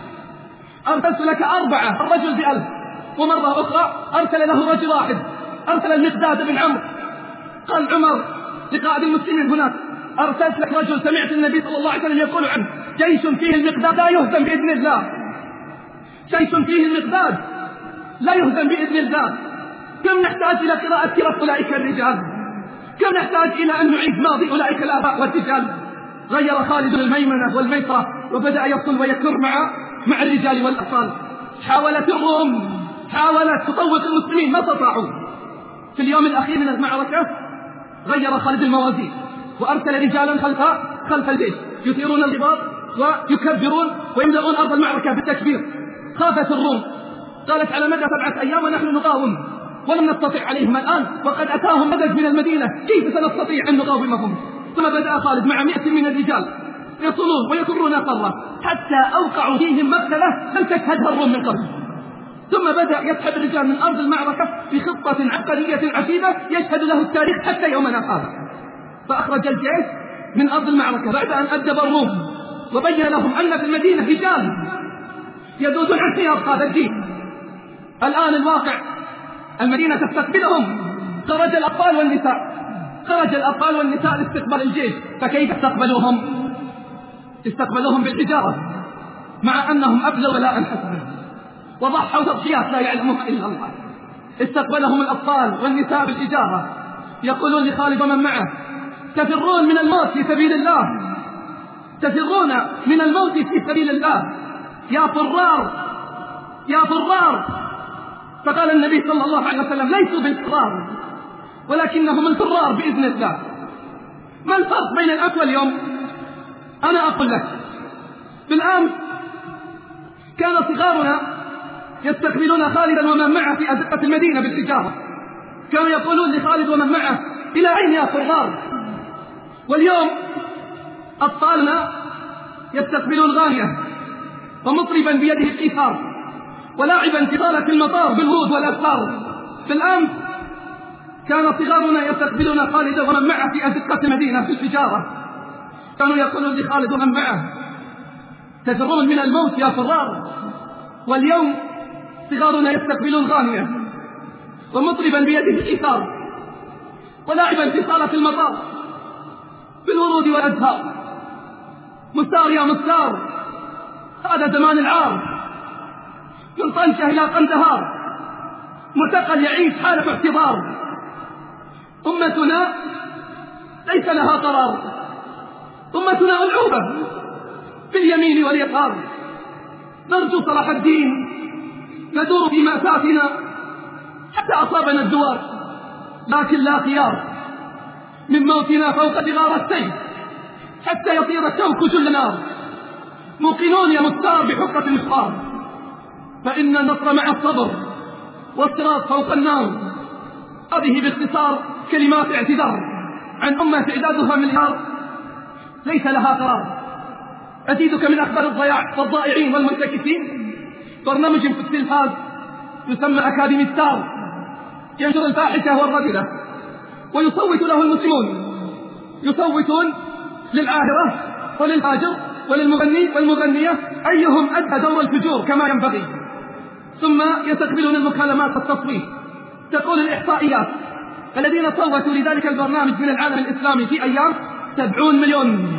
أرسلت لك أربعة الرجل بألف. ومرة أخرى أرسل له رجل واحد، أرسل المقداد بن عمرو، قال عمر لقائد المسلمين هناك: أرسلت لك رجل سمعت النبي صلى الله عليه وسلم يقول عنه: جيش فيه المقداد لا يهزم بإذن الله، جيش فيه المقداد لا يهزم بإذن الله. كم نحتاج إلى قراءة سيرة أولئك الرجال، كم نحتاج إلى أن نعيد ماضي أولئك الآباء والرجال. غير خالد الميمنة والميسرة وبدأ يصل ويكر مع مع الرجال والأطفال. حاولت الروم حاولت تطوق المسلمين، ما استطاعوا. في اليوم الأخير من المعركة غير خالد الموازين وأرسل رجالا خلف خلف الجيش يثيرون الرباط ويكبرون ويملؤون أرض المعركة بالتكبير. خافت الروم، قالت على مدى سبعة أيام ونحن نقاوم ولم نستطع عليهم الآن وقد أتاهم مدد من المدينة، كيف سنستطيع أن نقاومهم؟ ثم بدأ خالد مع مئة من الرجال يصلون ويكرون قرة حتى أوقعوا فيهم مقتلة لم تشهدها الروم من قبل. ثم بدأ يسحب الرجال من أرض المعركة بخطة عبقرية عجيبة يشهد له التاريخ حتى يومنا هذا. فأخرج الجيش من أرض المعركة بعد أن أدب الروم وبين لهم أن في المدينة رجال يذودون عن سياق هذا الدين. الآن الواقع المدينة تستقبلهم، خرج الأطفال والنساء خرج الأطفال والنساء لاستقبال الجيش. فكيف استقبلوهم؟ استقبلوهم بالحجارة مع أنهم أبلغ بلاء حسنا وضحوا تضحيات لا يعلمها إلا الله. استقبلهم الأطفال والنساء بالحجارة يقولون لخالد ومن معه: تفرون من الموت في سبيل الله، تفرون من الموت في سبيل الله يا فرار يا فرار. فقال النبي صلى الله عليه وسلم: ليسوا بالفرار ولكنهم الفرار بإذن الله. ما الفرق بين الأمس واليوم؟ أنا أقول لك، بالأمس كان صغارنا يستقبلون خالدا ومن معه في أزقة المدينة بالحجارة، كانوا يقولون لخالد ومن معه: إلى أين يا فرار؟ واليوم أطفالنا يستقبلون غانية ومطربا بيده القيثار ولاعبا في صالة المطار بالهود والأسفار. بالأمس كان صغارنا يستقبلون خالد ومن معه في أزقة المدينة في الحجارة، كانوا يقولون لخالد ومن معه: تفرون من الموت يا فرار. واليوم صغارنا يستقبلون غانية ومطربا بيده القيثار ولاعبا في صالة المطار بالورود والأزهار. مستار يا مستار، هذا زمان العار، من طنجة إلى قندهار معتقل يعيش حالة اعتبار. أمتنا ليس لها قرار، أمتنا ملعوبة باليمين واليسار. نرجو صلاح الدين، ندور في مأساتنا حتى أصابنا الدوار، لكن لا خيار من موتنا فوق دغار السيف حتى يطير الشوك جل نار. موقنون يا مستار بحقة المسطار، فإن النصر مع الصبر والصراط فوق النار. هذه باختصار كلمات اعتذار عن أمة تعدادها مليار ليس لها قرار. أزيدك من أخبار الضياع والضائعين والمنتكسين برنامج في التلفاز يسمى أكاديمي ستار، ينشر الفاحشة والرذلة ويصوت له المسلمون، يصوتون للعاهرة وللهاجر وللمغني والمغنية أيهم أدى دور الفجور كما ينبغي. ثم يستقبلون المكالمات والتصويت. تقول الإحصائيات الذين صوتوا لذلك البرنامج من العالم الإسلامي في أيام سبعون مليون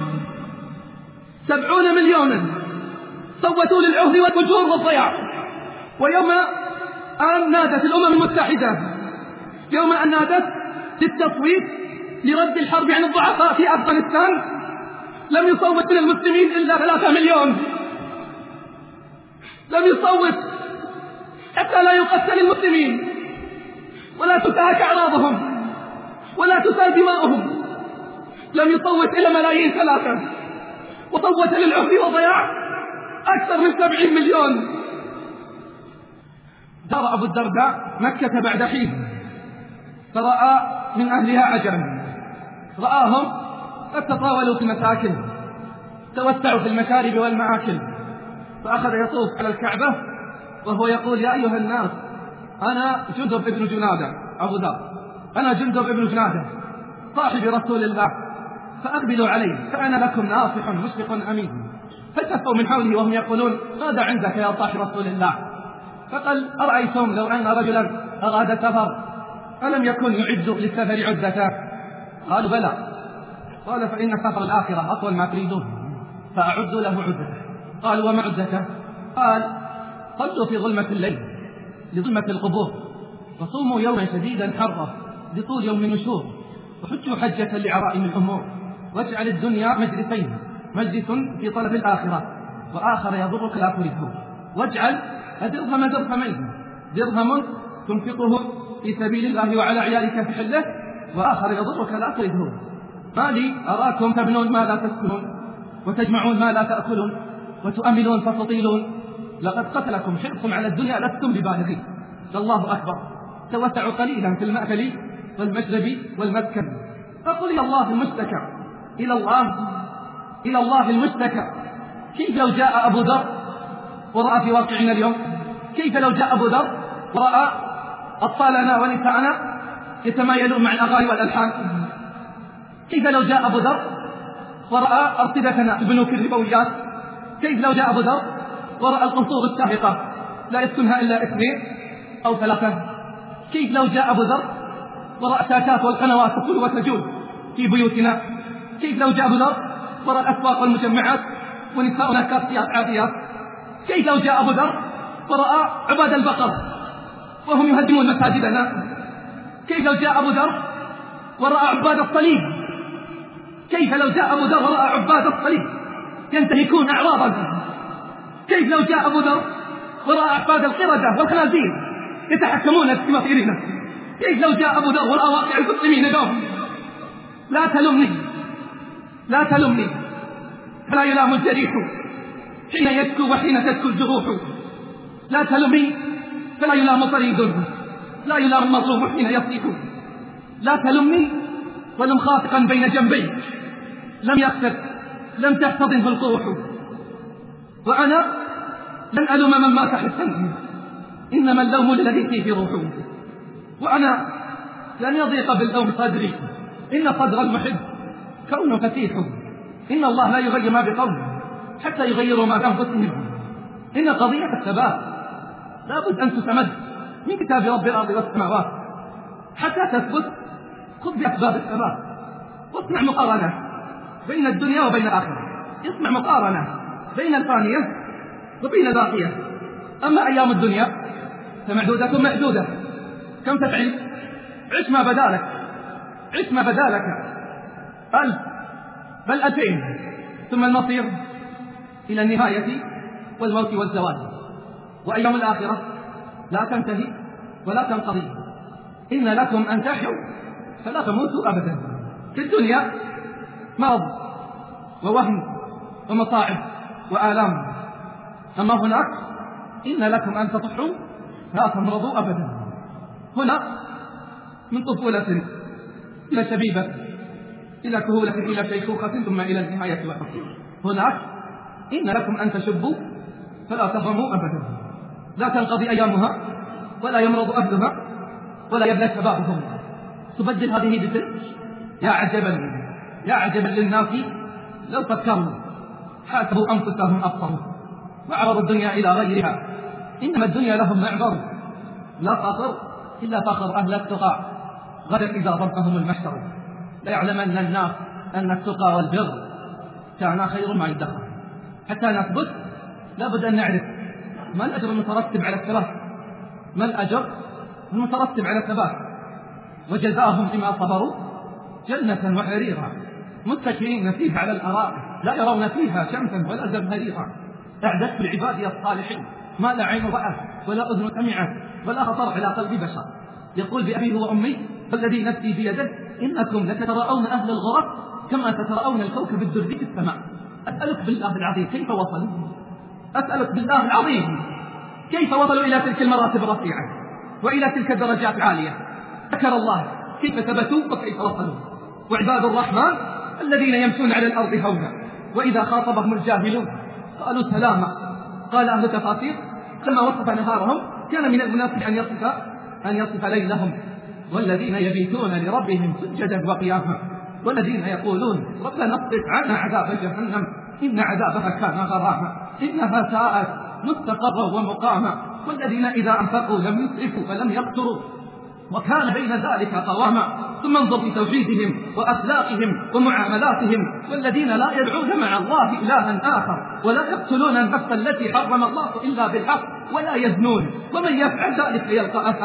سبعون مليونا صوتوا للعهد والفجور والضياع. ويوم أن نادت الأمم المتحدة يوم أن نادت للتصويت لرد الحرب عن الضعفاء في أفغانستان لم يصوت من المسلمين إلا ثلاثة مليون. لم يصوت حتى لا يقتل المسلمين ولا تنتهك أعراضهم ولا تسال دماؤهم. لم يصوت إلا ملايين ثلاثة، وصوت للعهد وضياع أكثر من سبعين مليون. زار أبو الدرداء مكة بعد حين فرأى من أهلها عجبا، رآهم قد تطاولوا في المساكن، توسعوا في المشارب والمآكل، فأخذ يطوف على الكعبة وهو يقول: يا أيها الناس، أنا جندب ابن جنادة أبو ذر، أنا جندب ابن جنادة صاحب رسول الله، فأقبلوا عليه فأنا لكم ناصح مشفق أمين. فالتفوا من حوله وهم يقولون: ماذا عندك يا صاحب رسول الله؟ فقال: أرأيتم لو أن رجلا أراد سفر ألم يكن يعد للسفر عدة؟ قالوا: بلى. قال: فإن سفر الآخرة أطول ما تريدون، فأعد له عدة. قالوا: وما عدته؟ قال: صلوا في ظلمة الليل لظلمة القبور، وصوموا يوما شديدا حرا لطول يوم النشور، وحجوا حجة لعرائم الأمور، واجعل الدنيا مجلسين، مجلس في طلب الآخرة وآخر يضرك لا تريده، واجعل الدرهم درهمين، درهم تنفقه في سبيل الله وعلى عيالك في حله، وآخر يضرك لا تريده. ما لي أراكم تبنون ما لا تسكنون، وتجمعون ما لا تأكلون، وتؤملون فتطيلون، لقد قتلكم حرص على الدنيا لستم ببالغين. الله أكبر، توسعوا قليلا في المأكل والمشرب والمسكن. فقل إلى الله المشتكى، إلى الله إلى الله المشتكى. كيف لو جاء أبو ذر ورأى في واقعنا اليوم، كيف لو جاء أبو ذر ورأى أطفالنا ونساءنا يتمايلون مع الأغاني والألحان، كيف لو جاء أبو ذر ورأى أرصدتنا في بنوك الربويات، كيف لو جاء أبو ذر ورأى القصور الشاهقة لا يسكنها إلا اثنين أو ثلاثة، كيف لو جاء أبو ذر ورأى شاشات والقنوات تقول وتجول في بيوتنا، كيف لو جاء أبو ذر ورأى الأسواق والمجمعات ونساؤنا كاسيات عاديات، كيف لو جاء أبو ذر ورأى عباد البقر وهم يهدمون مساجدنا، كيف لو جاء أبو ذر ورأى عباد الصليب، كيف لو جاء أبو ذر ورأى عباد الصليب ينتهكون أعراضنا، كيف لو جاء أبو ذر ورأى عباد القردة والخنازير يتحكمون في مصيرنا، كيف لو جاء أبو ذر ورأى واقع المسلمين اليوم. لا تلمني لا تلمني فلا يلام الجريح حين يشكو وحين تشكو الجروح، لا تلمني فلا يلام طريد لا يلام المظلوم حين يصيح، لا تلمني ولم خافقا بين جنبيك لم يخفق لم تحتضنه القروح، وأنا لن ألوم من مات حسا إنما اللوم الذي فيه روحه، وأنا لن يضيق باللوم صدري إن صدر المحب كون فتيح، إن الله لا يغير ما بقوم حتى يغيروا ما بأنفسهم، إن قضية الثبات لابد أن تستمد من كتاب رب الأرض والسماوات حتى تثبت. خذ بأسباب الثبات واصنع مقارنة بين الدنيا وبين الآخرة، اصنع مقارنة بين الفانية وبين الباقية. أما أيام الدنيا فمعدودة محدودة، كم تفعل؟ عش ما بدالك، عش ما بدالك ألف بل ألفين، ثم المصير إلى النهاية والموت والزوال. وأيام الآخرة لا تنتهي ولا تنقضي، إن لكم أن تحيوا فلا تموتوا أبدا. في الدنيا مرض ووهن ومصاعب وآلام، أما هناك إن لكم أن تصحوا لا تمرضوا أبدا. هنا من طفولة إلى شبيبة إلى كهولة إلى شيخوخة ثم إلى النهاية والحصول. هناك إن لكم أن تشبوا فلا تهرموا أبدا، لا تنقضي أيامها ولا يمرض أهلها ولا يبلى شبابهم. تبدل هذه بتلك، يا عجبا يا عجبا للناس لو فكروا حاسبوا أنفسهم أبصروا وعرضوا الدنيا إلى غيرها، إنما الدنيا لهم معبر لا فاخر إلا فاخر أهل التقى غدا إذا ضربهم المحشر، لا يعلمن الناس أن التقى والبر كان خير ما يدخر. حتى نثبت لابد أن نعرف ما الأجر المترتب على الثبات، ما الأجر المترتب على الثبات. وجزاهم بما صبروا جنة وحريرا متكئين فيها على الأرائك لا يرون فيها شمسا ولا زمهريرا، أعددت لعبادي الصالحين ما لا عين رأت ولا أذن سمعت ولا خطر على قلب بشر. يقول بأبيه وأمي والذي نفسي بيده إنكم لتتراءون أهل الغرف كما تتراءون الكوكب الدري في السماء. أسألك بالله العظيم كيف وصلوا؟ أسألك بالله العظيم كيف وصلوا إلى تلك المراتب الرفيعة وإلى تلك الدرجات العالية؟ ذكر الله كيف ثبتوا وكيف وصلوا. وعباد الرحمن الذين يمشون على الأرض هونا وإذا خاطبهم الجاهلون قالوا سلاما. قال أهل التفاسير لما وصف نهارهم كان من المناسب أن يصف أن يصف ليلهم، والذين يبيتون لربهم سجدا وقياما، والذين يقولون ربنا اصرف عنا عذاب جهنم إن عذابها كان غراما إنها ساءت مستقرا ومقاما، والذين إذا أنفقوا لم يسرفوا ولم يقتروا وكان بين ذلك قواما. ثم انظر في توحيدهم وأخلاقهم ومعاملاتهم، والذين لا يدعون مع الله إلها آخر ولا يقتلون النفس التي حرم الله إلا بالحق ولا يزنون ومن يفعل ذلك يلقى أثاما.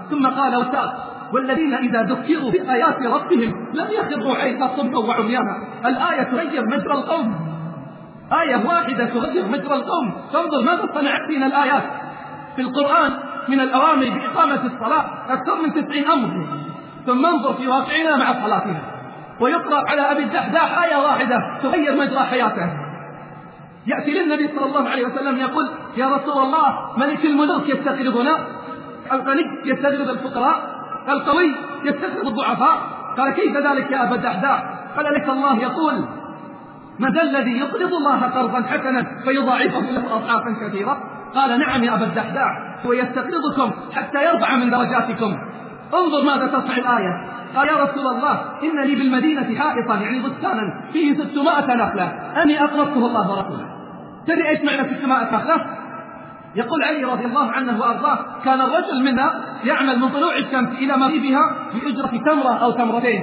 ثم قال وساق: والذين إذا ذكروا بآيات ربهم لم يخروا عليها صما وعميانا. الآية تغير مجرى القوم، آية واحدة تغير مجرى القوم. فانظر ماذا صنعت فينا الآيات في القرآن من الأوامر بإقامة الصلاة، أكثر من تسعين أمر. ثم انظر في واقعنا مع صلاتنا، ويقرأ على أبي الدحداح آية واحدة تغير مجرى حياته. يأتي للنبي صلى الله عليه وسلم يقول: يا رسول الله، ملك الملوك يستغربنا، الغني يستغرب الفقراء، القوي يستغرب الضعفاء. قال: كيف ذلك يا أبا الدحداح؟ قال: ليس الله يقول: من ذا الذي يقرض الله قرضا حسنا فيضاعفه له أضعافا كثيرة؟ قال: نعم يا أبا الدحداح، هو يستقرضكم حتى يرفع من درجاتكم. انظر ماذا تصنع الآية. قال: يا رسول الله، إن لي بالمدينة حائطا، يعني بستانا فيه ستمائة نخلة، أني أقرضته الله ورسوله. تدري إيش معنى ستمائة نخلة؟ يقول علي رضي الله عنه وأرضاه: كان الرجل منا يعمل من طلوع الشمس إلى مغيبها بأجرة تمرة أو تمرتين،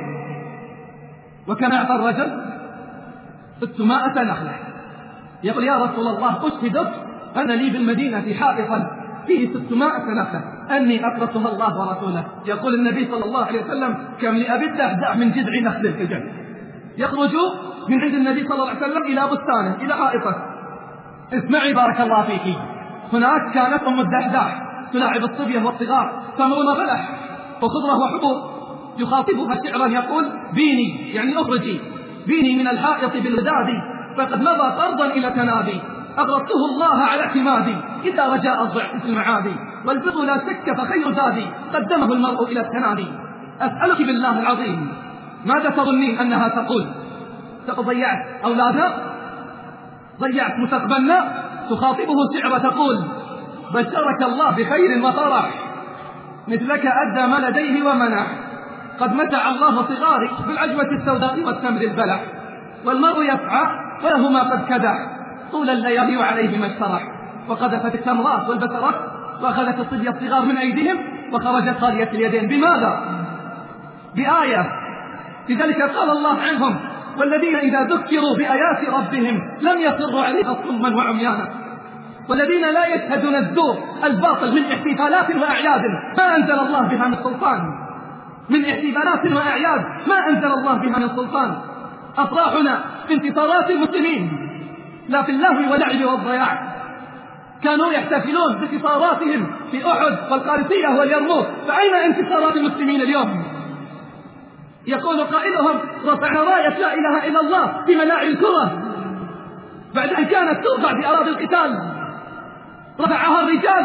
وكان يعطى الرجل ستمائة نخلة. يقول: يا رسول الله، أشهدك أن لي بالمدينة حائطا فيه ستمائة نخلة، أني أقرضتها الله ورسوله. يقول النبي صلى الله عليه وسلم: كم لأبي الدحداح من جذع نخل في الجنة. يخرج من عند النبي صلى الله عليه وسلم إلى بستانه، إلى حائطه. اسمعي بارك الله فيك، هناك كانت أم الدحداح تلاعب الصبية والصغار، تمرون بلح وخضرة وحبوب، يخاطبها شعرا يقول: بيني، يعني أخرجي، بيني من الحائط بالوداد، فقد مضى قرضا إلى تنادي، أغرضته الله على اعتمادي، إذا رجاء الضعف في المعادي، والبر لا شك فخير زادي، قدمه المرء إلى التنادي. أسألك بالله العظيم، ماذا تظنين أنها تقول؟ تقول: ضيعت أولادنا، ضيعت مستقبلنا. تخاطبه شعر تقول: بشرك الله بخير وفرح، مثلك أدى ما لديه ومنح، قد متع الله صغاري بالعجوة السوداء والتمر البلح، والمرء يسعى وله ما قد كدح، طول الليالي وعليه ما اشترح، وقذفت التمرات والبسرات، وأخذت الصبية الصغار من أيديهم، وخرجت خالية اليدين. بماذا؟ بآية. لذلك قال الله عنهم: والذين إذا ذكروا بآيات ربهم لم يخروا عليها صما وعميانا. والذين لا يشهدون الزور الباطل من احتفالات وأعياد ما أنزل الله بها من سلطان، من احتفالات وأعياد ما أنزل الله بها من سلطان. أفراحنا في انتصارات المسلمين، لا في اللهو واللعب والضياع. كانوا يحتفلون بانتصاراتهم في أحد والقادسية واليرموك، فأين انتصارات المسلمين اليوم؟ يقول قائلهم: رفعنا راية لا إله إلا الله في ملاعب الكرة بعد أن كانت ترفع في أراضي القتال، رفعها الرجال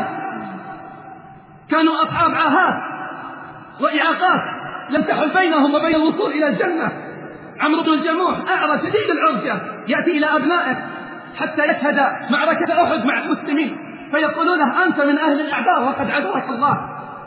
كانوا أصحاب عاهات وإعاقات لم تحل بينهم وبين الوصول إلى الجنة. عمرو بن الجموح أعرى شديد العرجة يأتي إلى أبنائه حتى يشهد معركة أحد مع المسلمين، فيقولون له: أنت من أهل الأعداء وقد عذرك الله.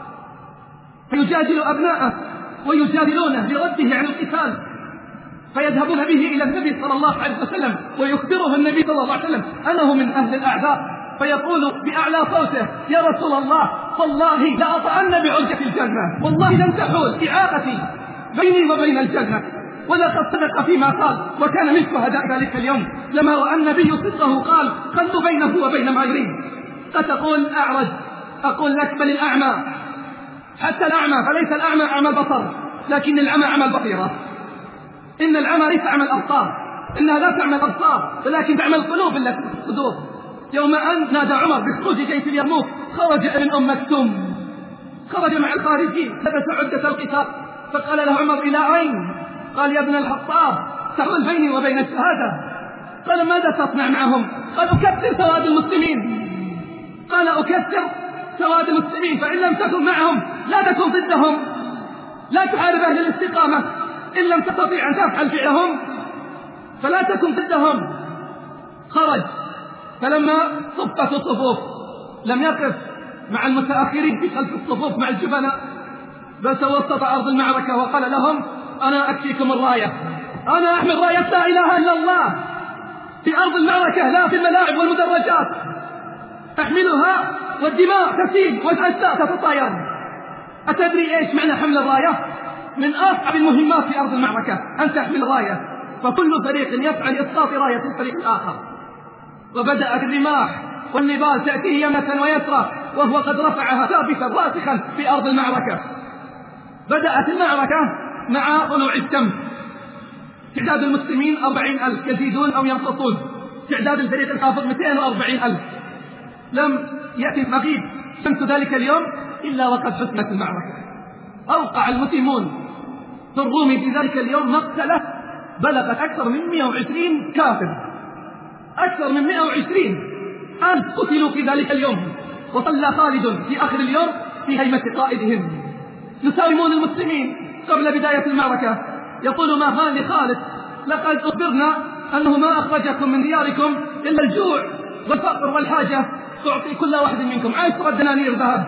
فيجادل أبنائه ويجادلونه لرده عن القتال، فيذهبون به إلى النبي صلى الله عليه وسلم ويخبره النبي صلى الله عليه وسلم أنه من أهل الأعداء، فيقول بأعلى صوته: يا رسول الله، والله لأطأن بعرجة الجنة، والله لن تحول إعاقتي بيني وبين الجنة. ولقد صدق فيما قال، وكان من شهداء ذلك اليوم لما رأى النبي صدقه قال: خلوا بينه وبين ما يريد. قد تقول أعرج، أقول لك: بل الأعمى، حتى الأعمى، فليس الأعمى أعمى البصر، لكن العمى عمى البصيرة. إن العمى ليس عمى الأبصار، إنها لا تعمى الأبصار ولكن تعمى القلوب التي في الصدور. يوم أن نادى عمر بخروج جيش اليرموك، خرج ابن أم مكتوم، خرج مع الخارجين، لبس عدة القتال، فقال له عمر: إلى أين؟ قال: يا ابن الخطاب، تحول بيني وبين الشهادة. قال: ماذا تصنع معهم؟ قال: أكثر سواد المسلمين. قال: أكثر سواد المسلمين، فإن لم تكن معهم لا تكن ضدهم، لا تحارب أهل الاستقامة، إن لم تستطيع أن تفعل فعلهم فلا تكن ضدهم. خرج، فلما صفت الصفوف لم يقف مع المتأخرين في خلف الصفوف مع الجبناء، بل توسط أرض المعركة وقال لهم: أنا أكفيكم الراية، أنا أحمل راية لا إله إلا الله في أرض المعركة، لا في الملاعب والمدرجات، أحملها والدماء تسيل والأجساد تتطاير. أتدري إيش معنى حمل الراية؟ من أصعب المهمات في أرض المعركة أن تحمل راية، فكل فريق يسعى لإسقاط راية الفريق الآخر. وبدأت الرماح والنبال تأتيه يمنة ويسرى، وهو قد رفعها ثابتا راسخا في أرض المعركة. بدأت المعركة مع طلوع الشمس، تعداد المسلمين أربعين ألف يزيدون أو ينقصون، تعداد الفريق الحافظ مئتين وأربعين ألف. لم يأتي مغيب شمس ذلك اليوم إلا وقد حسمت المعركة. أوقع المسلمون في الروم في ذلك اليوم مقتلة بلغت أكثر من مئة وعشرين كافر، أكثر من مئة وعشرين ألف قتلوا في ذلك اليوم. وصلى خالد في آخر اليوم في هيمة قائدهم. يساومون المسلمين قبل بداية المعركة، يقول ما هان لخالد لقد أخبرنا أنه ما أخرجكم من دياركم إلا الجوع والفقر والحاجة، أعطي كل واحد منكم عشرة دنانير ذهب،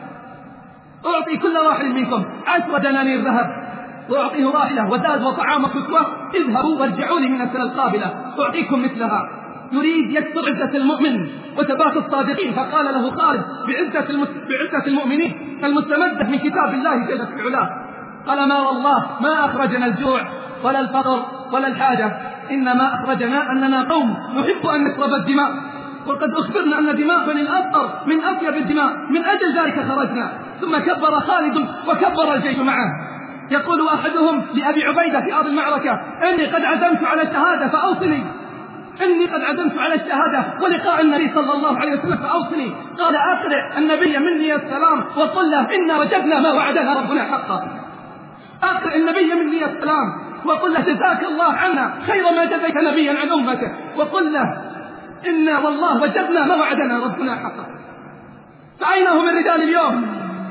أعطي كل واحد منكم عشرة دنانير ذهب، وأعطيه راحلة وزاد وطعام وكسوة، اذهبوا وارجعوا لي من السنة القابلة أعطيكم مثلها. يريد يكسر عزة المؤمن وثبات الصادقين، فقال له خالد بعزة, المس... بعزة المؤمنين المستمدة من كتاب الله جل في علاه، قال ما والله ما أخرجنا الجوع ولا الفقر ولا الحاجة، إنما أخرجنا أننا قوم نحب أن نشرب الدماء، وقد أخبرنا أن دماء بني الأصفر من أطيب الدماء، من أجل ذلك خرجنا. ثم كبر خالد وكبر الجيش معه. يقول أحدهم لأبي عبيدة في أرض المعركة إني قد عزمت على الشهادة فأوصني، إني قد عزمت على الشهادة ولقاء النبي صلى الله عليه وسلم فأوصني. قال أقرأ النبي مني السلام وقل له إنا وجدنا ما وعدنا ربنا حقا. أقرأ النبي مني السلام وقل له جزاك الله عنا خير ما جزيت نبيا عن أمته، وقل له إنا والله وجدنا ما وعدنا ربنا حقا. فأين هم الرجال اليوم؟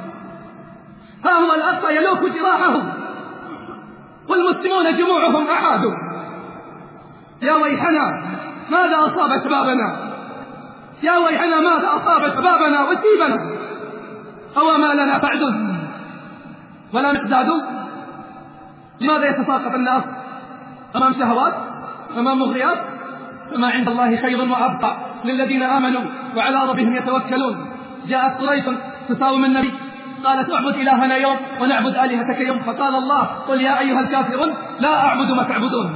ها هو الأقصى يلوك جراحهم والمسلمون جموعهم أعادوا. يا ويحنا ماذا أصاب شبابنا، يا ويحنا ماذا أصاب شبابنا وسيبنا، أو ما لنا بعد ولا نقداد؟ لماذا يتساقط الناس أمام شهوات، أمام مغريات؟ فما عند الله خير وأبقى للذين آمنوا وعلى ربهم يتوكلون. جاءت قريش تساوم النبي، قالت اعبد إلهنا يوم ونعبد آلهتك يوم، فقال الله قل يا أيها الكافرون لا أعبد ما تعبدون.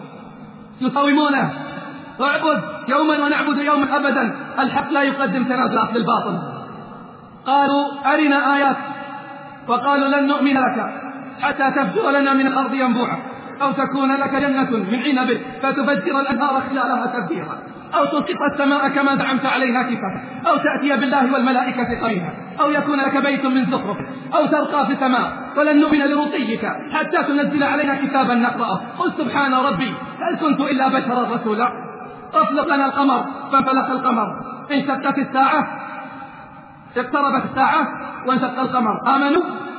يساومونه اعبد يوما ونعبد يوما أبدا، الحق لا يقدم تنازعات للباطل. قالوا أرنا آيات، وقالوا لن نؤمن لك حتى تفجر لنا من الأرض ينبوعا، أو تكون لك جنة من عنب فتفجر الأنهار خلالها تفجيرا، أو تسقط السماء كما زعمت علينا كسفا، أو تأتي بالله والملائكة قرينا، أو يكون لك بيت من زخرف، أو ترقى في السماء، ولن نؤمن لرقيك حتى تنزل علينا كتابا نقرأه. قل سبحان ربي هل كنت إلا بشرا رسولا. أطلق لنا القمر فانفلق القمر، انشقت الساعة، اقتربت الساعة وانشق القمر، آمنوا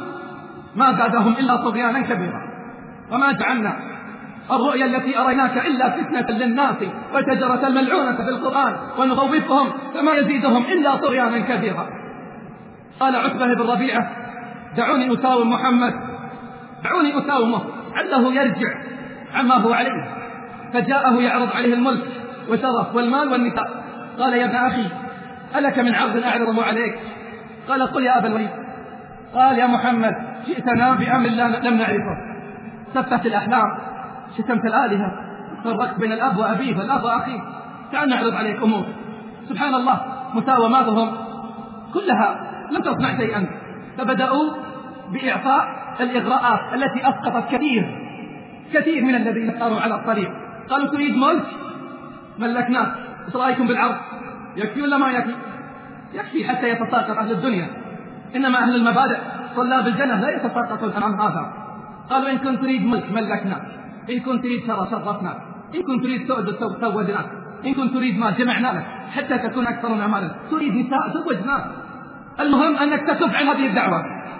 ما زادهم إلا طغيانا كبيرا. وما جعلنا الرؤيا التي أريناك إلا فتنة للناس والشجرة الملعونة في القرآن ونخوفهم فما يزيدهم إلا طغيانا كبيرا. قال عتبة بن ربيعة دعوني أساوم محمد، دعوني أساومه عله يرجع عما هو عليه. فجاءه يعرض عليه الملك وشرف والمال والنساء. قال يا ابن أخي ألك من عرض أعرضه عليك؟ قال قل يا أبا الوليد. قال يا محمد جئتنا بأمر لم نعرفه، سفت الأحلام، شتمت الآلهة، فرقت بين الأب وأبيه والأب وأخيه، تعال نعرض عليك أمور. سبحان الله مساوماتهم كلها لم تصنع شيئا، فبدأوا بإعطاء الإغراءات التي أسقطت كثير كثير من الذين صاروا على الطريق. قالوا تريد ملك ملكناه، ايش رأيكم بالعرض؟ يكفي ولا ما يكفي؟ يكفي حتى يتساقط أهل الدنيا، إنما أهل المبادئ طلاب الجنة لا يتساقطون أمام هذا. قالوا إن كنت تريد ملك ملكنا، إن كنت تريد شر شرفنا، إن كنت تريد سؤد سودناك، إن كنت تريد مال جمعنا لك حتى تكون أكثرنا مالا، تريد نساء زوجناك. المهم أنك تكف عن هذه الدعوة،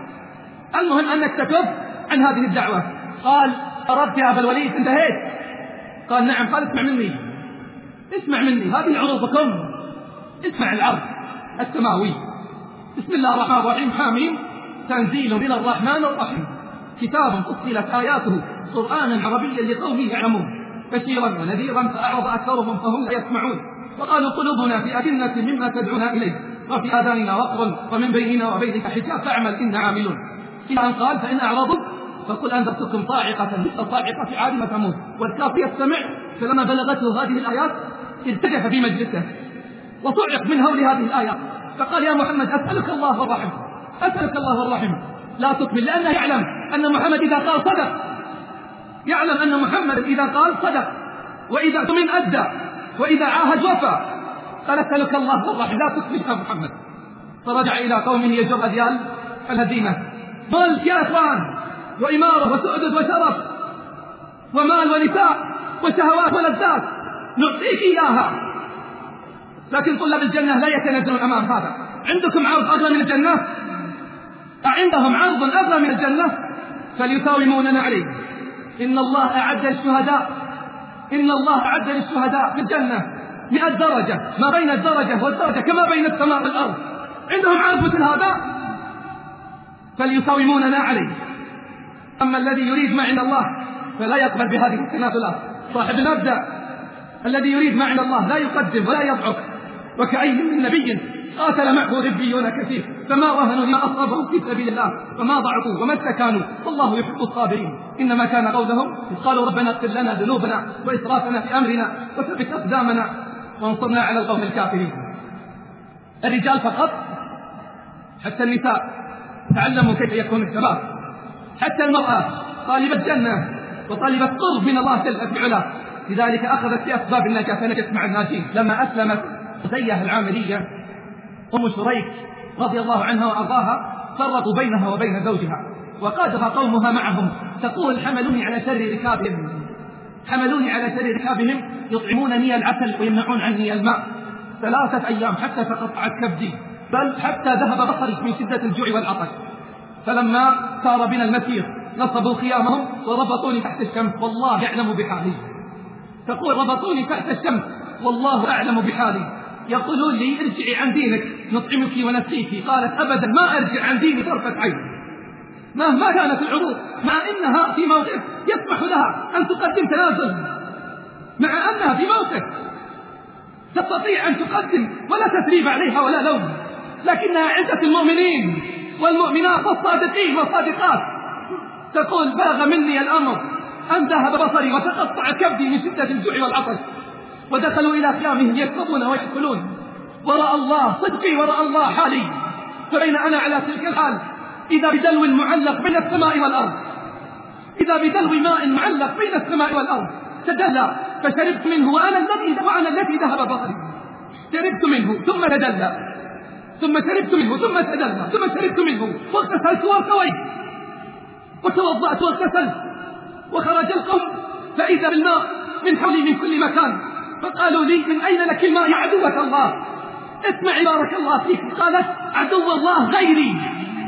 المهم أنك تكف عن هذه الدعوة. قال أردت يا أبا الوليد انتهيت؟ قال نعم. قال اسمع مني، اسمع مني، هذه عروضكم، اسمع العرض السماوي. بسم الله الرحمن الرحيم، حاميم تنزيل من الرحمن الرحيم، كتاب فصلت آياته قرآنا عربيا لقوم يعلمون، بشيرا ونذيرا فأعرض أكثرهم فهم لا يسمعون. وقالوا قلوبنا في أكنة مما تدعونا إليه، وفي آذاننا وقر ومن بيننا وبينك حجاب فاعمل إنا عاملون. إلى أن قال فإن أعرضوا فقل أنذرتكم صاعقة مثل صاعقة عاد وثمود. والكافر يستمع، فلما بلغته هذه الآيات ارتجف في مجلسه وصعق من هول هذه الآيات، فقال يا محمد أسألك الله الرحمة، أسألك الله الرحمة، لا تكمل، لأنه يعلم أن محمد إذا قال صدق، يعلم أن محمد إذا قال صدق، وإذا اؤتمن أدى، وإذا عاهد وفى. قال أسألك الله الرحمة لا تكمل يا محمد. فرجع إلى قومه يجر أديال الهزيمة. ملك يا إخوان، وإمارة وسؤدد وشرف ومال ونساء وشهوات ولذات نعطيك إياها، لكن طلاب الجنة لا يتنازلون أمام هذا. عندكم عرض أغلى من الجنة؟ أعندهم عرض أغلى من الجنة؟ فليساوموننا عليه. إن الله أعد للشهداء، إن الله أعد للشهداء في الجنة مئة درجة، ما بين الدرجة والدرجة كما بين السماء والأرض. عندهم عرض مثل هذا؟ فليساوموننا عليه. أما الذي يريد ما عند الله فلا يقبل بهذه التنازلات. صاحب المبدأ الذي يريد ما عند الله لا يقدم ولا يضعف. وكأي من نبي قاتل معه ربيون كثير فما وهنوا لما أصابهم في سبيل الله وما ضعفوا وما استكانوا والله يحب الصابرين. إنما كان قولهم قالوا ربنا اغفر لنا ذنوبنا وإسرافنا في أمرنا وثبت أقدامنا وانصرنا على القوم الكافرين. الرجال فقط؟ حتى النساء تعلموا كيف يكون الشباب، حتى المرأة طالبة جنة وطالبة قرب من الله جل في علاه. لذلك أخذت في أسباب النجاة فنجت مع الناجين. لما أسلمت زيها العامرية أم شريك رضي الله عنها وأرضاها فرقوا بينها وبين زوجها وقادها قومها معهم. تقول حملوني على شر ركابهم، حملوني على شر ركابهم يطعمونني العسل ويمنعون عني الماء ثلاثة أيام حتى تقطعت كبدي، بل حتى ذهب بصري من شدة الجوع والعطش. فلما صار بنا المسير نصبوا خيامهم وربطوني تحت الشمس والله يعلم بحالي. تقول ربطوني تحت الشمس والله أعلم بحالي. يقولون لي ارجعي عن دينك نطعمك ونسقيك. قالت أبدا ما أرجع عن ديني طرفة عين مهما كانت العروض، مع أنها في موقف يسمح لها أن تقدم تنازل، مع أنها في موقف تستطيع أن تقدم ولا تثريب عليها ولا لوم، لكنها عزة المؤمنين والمؤمنات والصادقين والصادقات. تقول بلغ مني الأمر أن ذهب بصري وتقطع كبدي من شدة الجوع والعطش. ودخلوا إلى خيامهم يشربون ويأكلون ورأى الله صدقي ورأى الله حالي. فبين أنا على تلك الحال إذا بدلو معلق بين السماء والأرض، إذا بدلو ماء معلق بين السماء والأرض تدلى فشربت منه وأنا الذي وأنا الذي ذهب بصري. شربت منه ثم تدلى ثم شربت منه ثم تدلى ثم شربت منه واغتسلت وارتويت وتوضأت واغتسلت. وخرج القوم فإذا بالماء من حولي من كل مكان. فقالوا لي من أين لك الماء يا عدوة الله؟ اسمعي بارك الله فيك. قالت عدو الله غيري،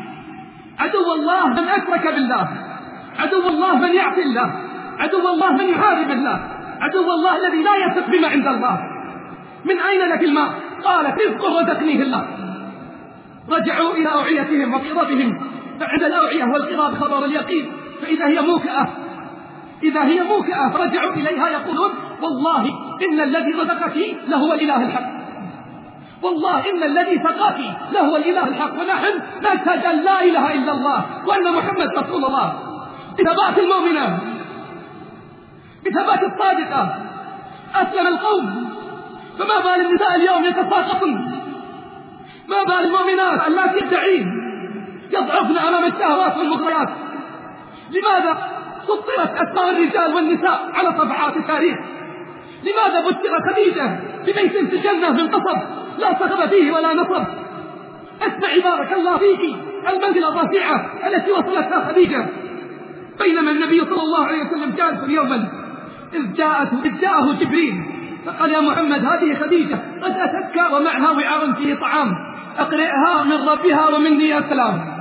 عدو الله من أشرك بالله، عدو الله من يعصي الله، عدو الله من يحارب الله، عدو الله الذي لا يثق بما عند الله. من أين لك الماء؟ قالت رزق رزقنيه الله. رجعوا إلى أوعيتهم وقرابهم فعند الأوعية والقراب خبر اليقين فإذا هي موكئة، إذا هي موكئة فرجعوا إليها يقولون والله إن الذي رزقك لهو الإله الحق، والله إن الذي سقاك لهو الإله الحق، ونحن نشهد أن لا إله إلا الله وأن محمد رسول الله. بثبات المؤمنة، بثبات الصادقة أسلم القوم. فما بال النساء اليوم يتساقطن؟ ما بال المؤمنات التي يدعين يضعفن أمام الشهوات والمغريات؟ لماذا سطرت أسماء الرجال والنساء على صفحات التاريخ؟ لماذا بشر خديجة ببيت في الجنة من قصب لا صخب فيه ولا نصب؟ اسمعي بارك الله فيك المنزلة الرفيعة التي وصلتها خديجة. بينما النبي صلى الله عليه وسلم جالس يوما إذ جاءته إذ جاءه جبريل فقال يا محمد هذه خديجة قد أتتك ومعها وعاء فيه طعام، أقرئها من ربها ومني السلام،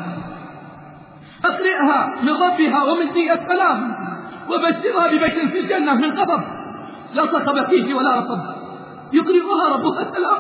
أقرئها من ربها ومني السلام، وبشرها ببيت في الجنة من قصب لا صخب فيه ولا رطب، يقرئها ربها السلام.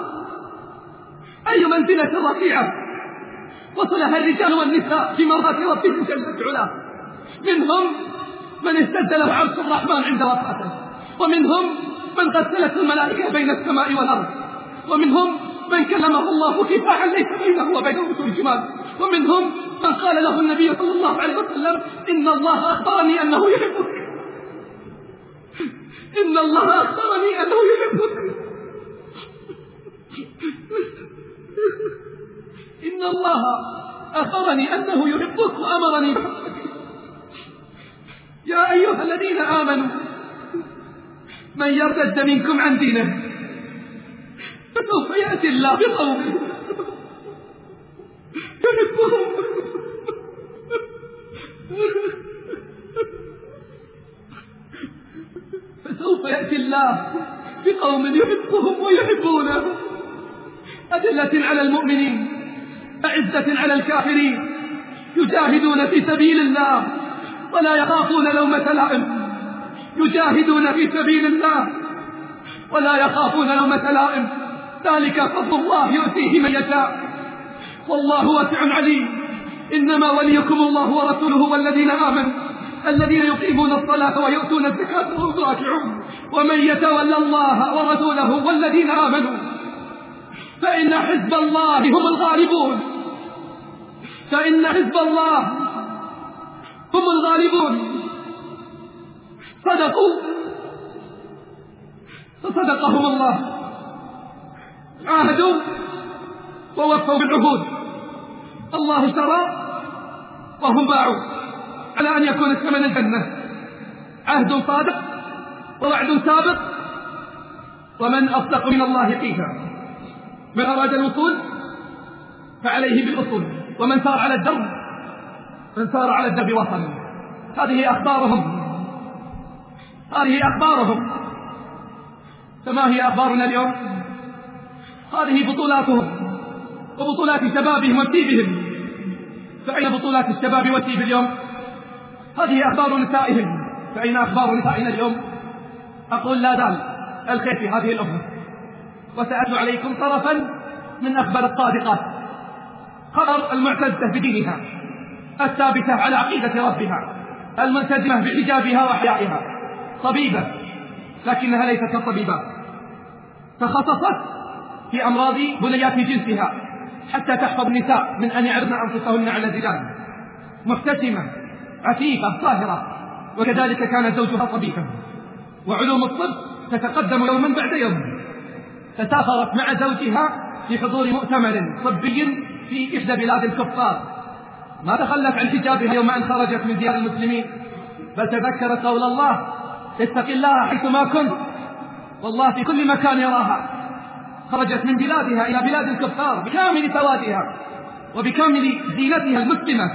أي منزلة رفيعة وصلها الرجال والنساء في مرات ربهم جل وعلا. منهم من اشتد له عرش الرحمن عند وفاته، ومنهم من غسلت الملائكة بين السماء والأرض، ومنهم من كلمه الله كفاحا ليس بينه وبينه ترجمان، ومنهم من قال له النبي صلى الله عليه وسلم إن الله أخبرني أنه يحبك، إن الله أخبرني أنه يحبك. إن الله أخبرني أنه يحبك وأمرني بحبك. يا أيها الذين آمنوا من يرتد منكم عن دينه فسوف يأتي الله بقوم يحبهم فسوف يأتي الله بقوم يحبهم ويحبونه أذلة على المؤمنين أعزة على الكافرين يجاهدون في سبيل الله ولا يخافون لومة لائم. يجاهدون في سبيل الله ولا يخافون لومة لائم. ذلك فضل الله يؤتيه من يشاء والله واسع عليم. إنما وليكم الله ورسوله والذين آمنوا الذين يقيمون الصلاة ويؤتون الزكاة وهم راكعون. ومن يتولى الله ورسوله والذين آمنوا فإن حزب الله هم الغالبون. فإن حزب الله هم الغالبون. صدقوا فصدقهم الله. عاهدوا ووفوا بالعهود. الله اشترى وهم باعوا على أن يكون ثمن الجنة. عهد صادق ووعد سابق ومن أصدق من الله قيلا. من أراد الوصول فعليه بالأصول ومن سار على الدرب من سار على الدرب وصل. هذه أخبارهم هذه أخبارهم. فما هي أخبارنا اليوم؟ هذه بطولاتهم وبطولات شبابهم وتيبهم. فأين بطولات الشباب والتيب اليوم؟ هذه أخبار نسائهم. فأين أخبار نسائنا اليوم؟ أقول لا زال الخير في هذه الأمة. وسأتلو عليكم طرفا من أخبار الصادقات. خبر المعتزة بدينها الثابتة على عقيدة ربها الملتزمة بحجابها وحيائها. طبيبة لكنها ليست كالطبيبات. تخصصت في أمراض بنيات جنسها حتى تحفظ النساء من أن يعرضن أنفسهن على الزلال. محتشمة عفيفة طاهرة. وكذلك كان زوجها طبيبا. وعلوم الطب تتقدم يوما بعد يوم. تسافرت مع زوجها في حضور مؤتمر طبي في إحدى بلاد الكفار. ما تخلت عن حجابها يوم أن خرجت من ديار المسلمين بل تذكرت قول الله اتق الله حيثما كنت. والله في كل مكان يراها. خرجت من بلادها إلى بلاد الكفار بكامل سوادها وبكامل زينتها المسلمة.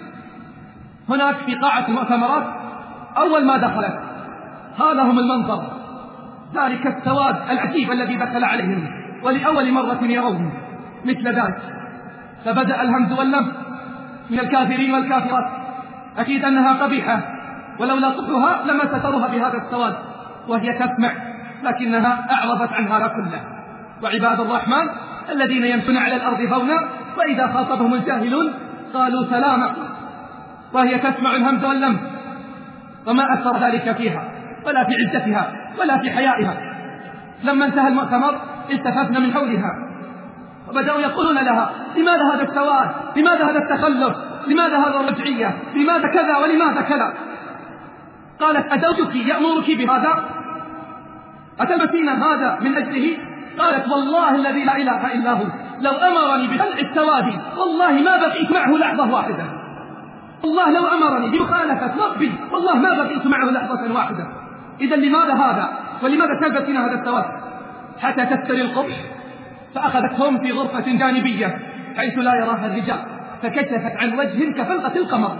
هناك في قاعة المؤتمرات أول ما دخلت هذا هم المنظر. ذلك السواد العجيب الذي دخل عليهم ولأول مرة يرون مثل ذلك. فبدأ الهمز واللمس من الكافرين والكافرات. أكيد أنها قبيحة ولولا طفلها لما سترها بهذا السواد. وهي تسمع لكنها أعرضت عن هذا كله. وعباد الرحمن الذين يمشون على الأرض هونا وإذا خاطبهم الجاهلون قالوا سلاما. وهي تسمع الهمز واللمس وما أثر ذلك فيها ولا في عزتها ولا في حيائها. لما انتهى المؤتمر التفتنا من حولها وبدأوا يقولون لها لماذا هذا السواد؟ لماذا هذا التخلف؟ لماذا هذا الرجعية؟ لماذا كذا ولماذا كذا؟ قالت أزوجك يأمرك بهذا؟ أتلبسين هذا من أجله؟ قالت والله الذي لا إله إلا هو لو أمرني بخلع السواد والله ما بقيت معه لحظة واحدة. الله لو أمرني بمخالفة ربي والله ما بقيت معه لحظة واحدة. إذا لماذا هذا؟ ولماذا تلبسين هذا السواد؟ حتى تستري القبح. فأخذتهم في غرفة جانبية حيث لا يراها الرجال فكشفت عن وجه كفلقة القمر.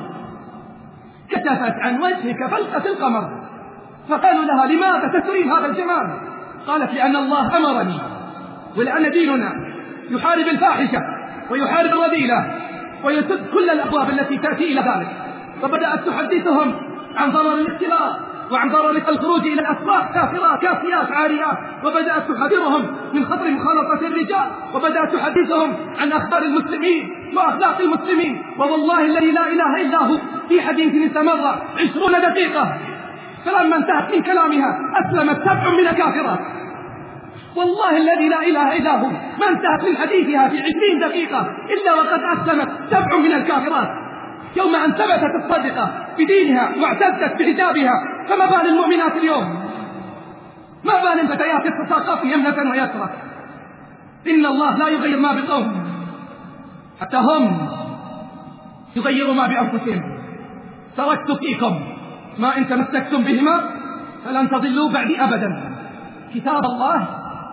كشفت عن وجه كفلقة القمر. فقالوا لها لماذا تسرين هذا الجمال؟ قالت لأن الله أمرني ولأن ديننا يحارب الفاحشة ويحارب الرذيلة ويسد كل الأبواب التي تأتي إلى ذلك. فبدأت تحدثهم عن ضرر الاختلاط وعن ضرر الخروج إلى الأسواق كافرات كافيات عاريات. وبدأت تحذرهم من خطر مخالطة الرجال. وبدأت تحدثهم عن أخبار المسلمين وأخلاق المسلمين. ووالله الذي لا إله إلا هو في حديث استمر عشرون دقيقة فلما انتهت من كلامها أسلمت سبع من الكافرات. والله الذي لا إله إلا هو ما انتهت من حديثها في عشرين دقيقة إلا وقد أسلمت سبع من الكافرات. يوم أن ثبتت الصادقة بدينها واعتزت بحجابها فما بال المؤمنات اليوم؟ ما بال الفتيات يتساقطن يمنة ويسرى؟ إن الله لا يغير ما بقوم حتى هم يغيروا ما بأنفسهم. تركت فيكم ما إن تمسكتم بهما فلن تضلوا بعدي أبدا، كتاب الله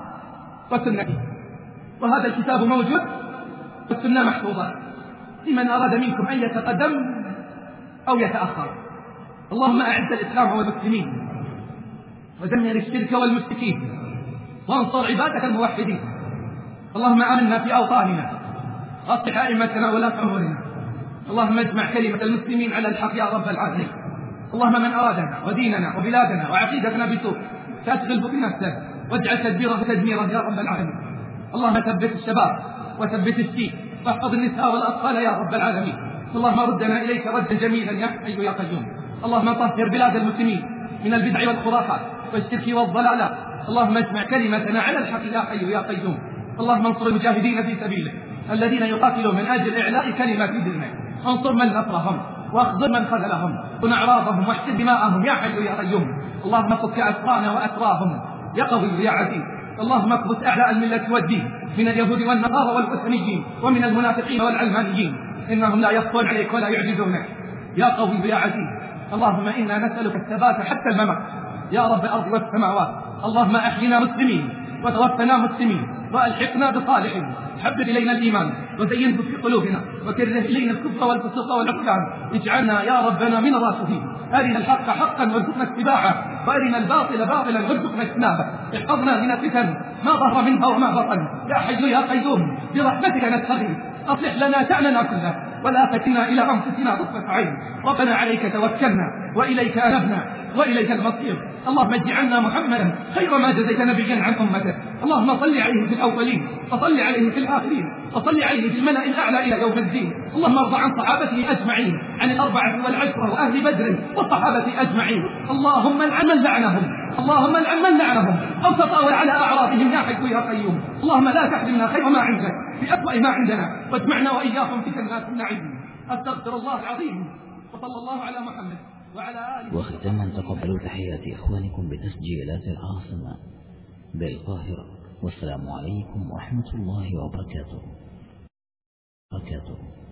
وسنتي، وهذا الكتاب موجود والسنة محفوظة لمن أراد منكم أن يتقدم أو يتأخر. اللهم أعز الإسلام والمسلمين ودمر الشرك والمشركين وانصر عبادك الموحدين. اللهم آمنا في أوطاننا أصلح أئمتنا ولاة أمورنا. اللهم اجمع كلمة المسلمين على الحق يا رب العالمين. اللهم من أرادنا وديننا وبلادنا وعقيدتنا بسوء فاشغله بنفسه واجعل تدبيره تدميره يا رب العالمين. اللهم ثبت الشباب وثبت الشيء واحفظ النساء والأطفال يا رب العالمين. اللهم ردنا إليك ردا جميلا يا حي يا قيوم. اللهم طهر بلاد المسلمين من البدع والخرافات والشرك والضلالات. اللهم اجمع كلمتنا على الحق يا حي يا قيوم. اللهم انصر المجاهدين في سبيلك الذين يقاتلون من أجل إعلاء كلمات دينك. انصر من نصرهم واخذل من خذلهم كن أعراضهم واحسن دماءهم يا حي يا قيوم. اللهم فك أسرانا وأسراهم يا قوي يا عزيز. اللهم اكبت أعداء الملة والدين من اليهود والنصارى والوثنيين ومن المنافقين والعلمانيين، إنهم لا يخفون عليك ولا يعجزونك يا قوي يا عزيز. اللهم إنا نسألك الثبات حتى الممات يا رب الأرض والسماوات. اللهم أحينا مسلمين وتوفنا مسلمين وألحقنا بصالحين. حبب إلينا الإيمان وزينه في قلوبنا وكره إلينا الكفر والفسوق والعصيان. اجعلنا يا ربنا من الراشدين. أرنا الحق حقا وارزقنا اتباعه وأرنا الباطل باطلا وارزقنا اجتنابه. احفظنا من الفتن ما ظهر منها وما بطن يا حي يا قيوم برحمتك نستغيث. أصلح لنا شأننا كله ولا تكلنا إلى أنفسنا طرفة عين. ربنا عليك توكلنا وإليك أنبنا وإليك المصير. اللهم اجعلنا محمدا خير ما جزيت نبيا عن أمته. اللهم صل عليه في الأولين وصل عليه في الآخرين وصل عليه في الملأ الأعلى إلى يوم الدين. اللهم ارض عن صحابته أجمعين عن الأربعة والعشرة وأهل بدر والصحابة أجمعين. اللهم العن من لعنهم اللهم العن من لعنهم أو تطاول على أعراضهم يا حي يا قيوم. اللهم لا تحرمنا خير ما عندك بأسوأ ما عندنا واجمعنا وإياكم في جنات النعيم. أستغفر الله العظيم وصلى الله على محمد وعلى آله. وختاما تقبلوا تحيات إخوانكم بتسجيلات العاصمة بالقاهرة، والسلام عليكم ورحمة الله وبركاته. بركاته.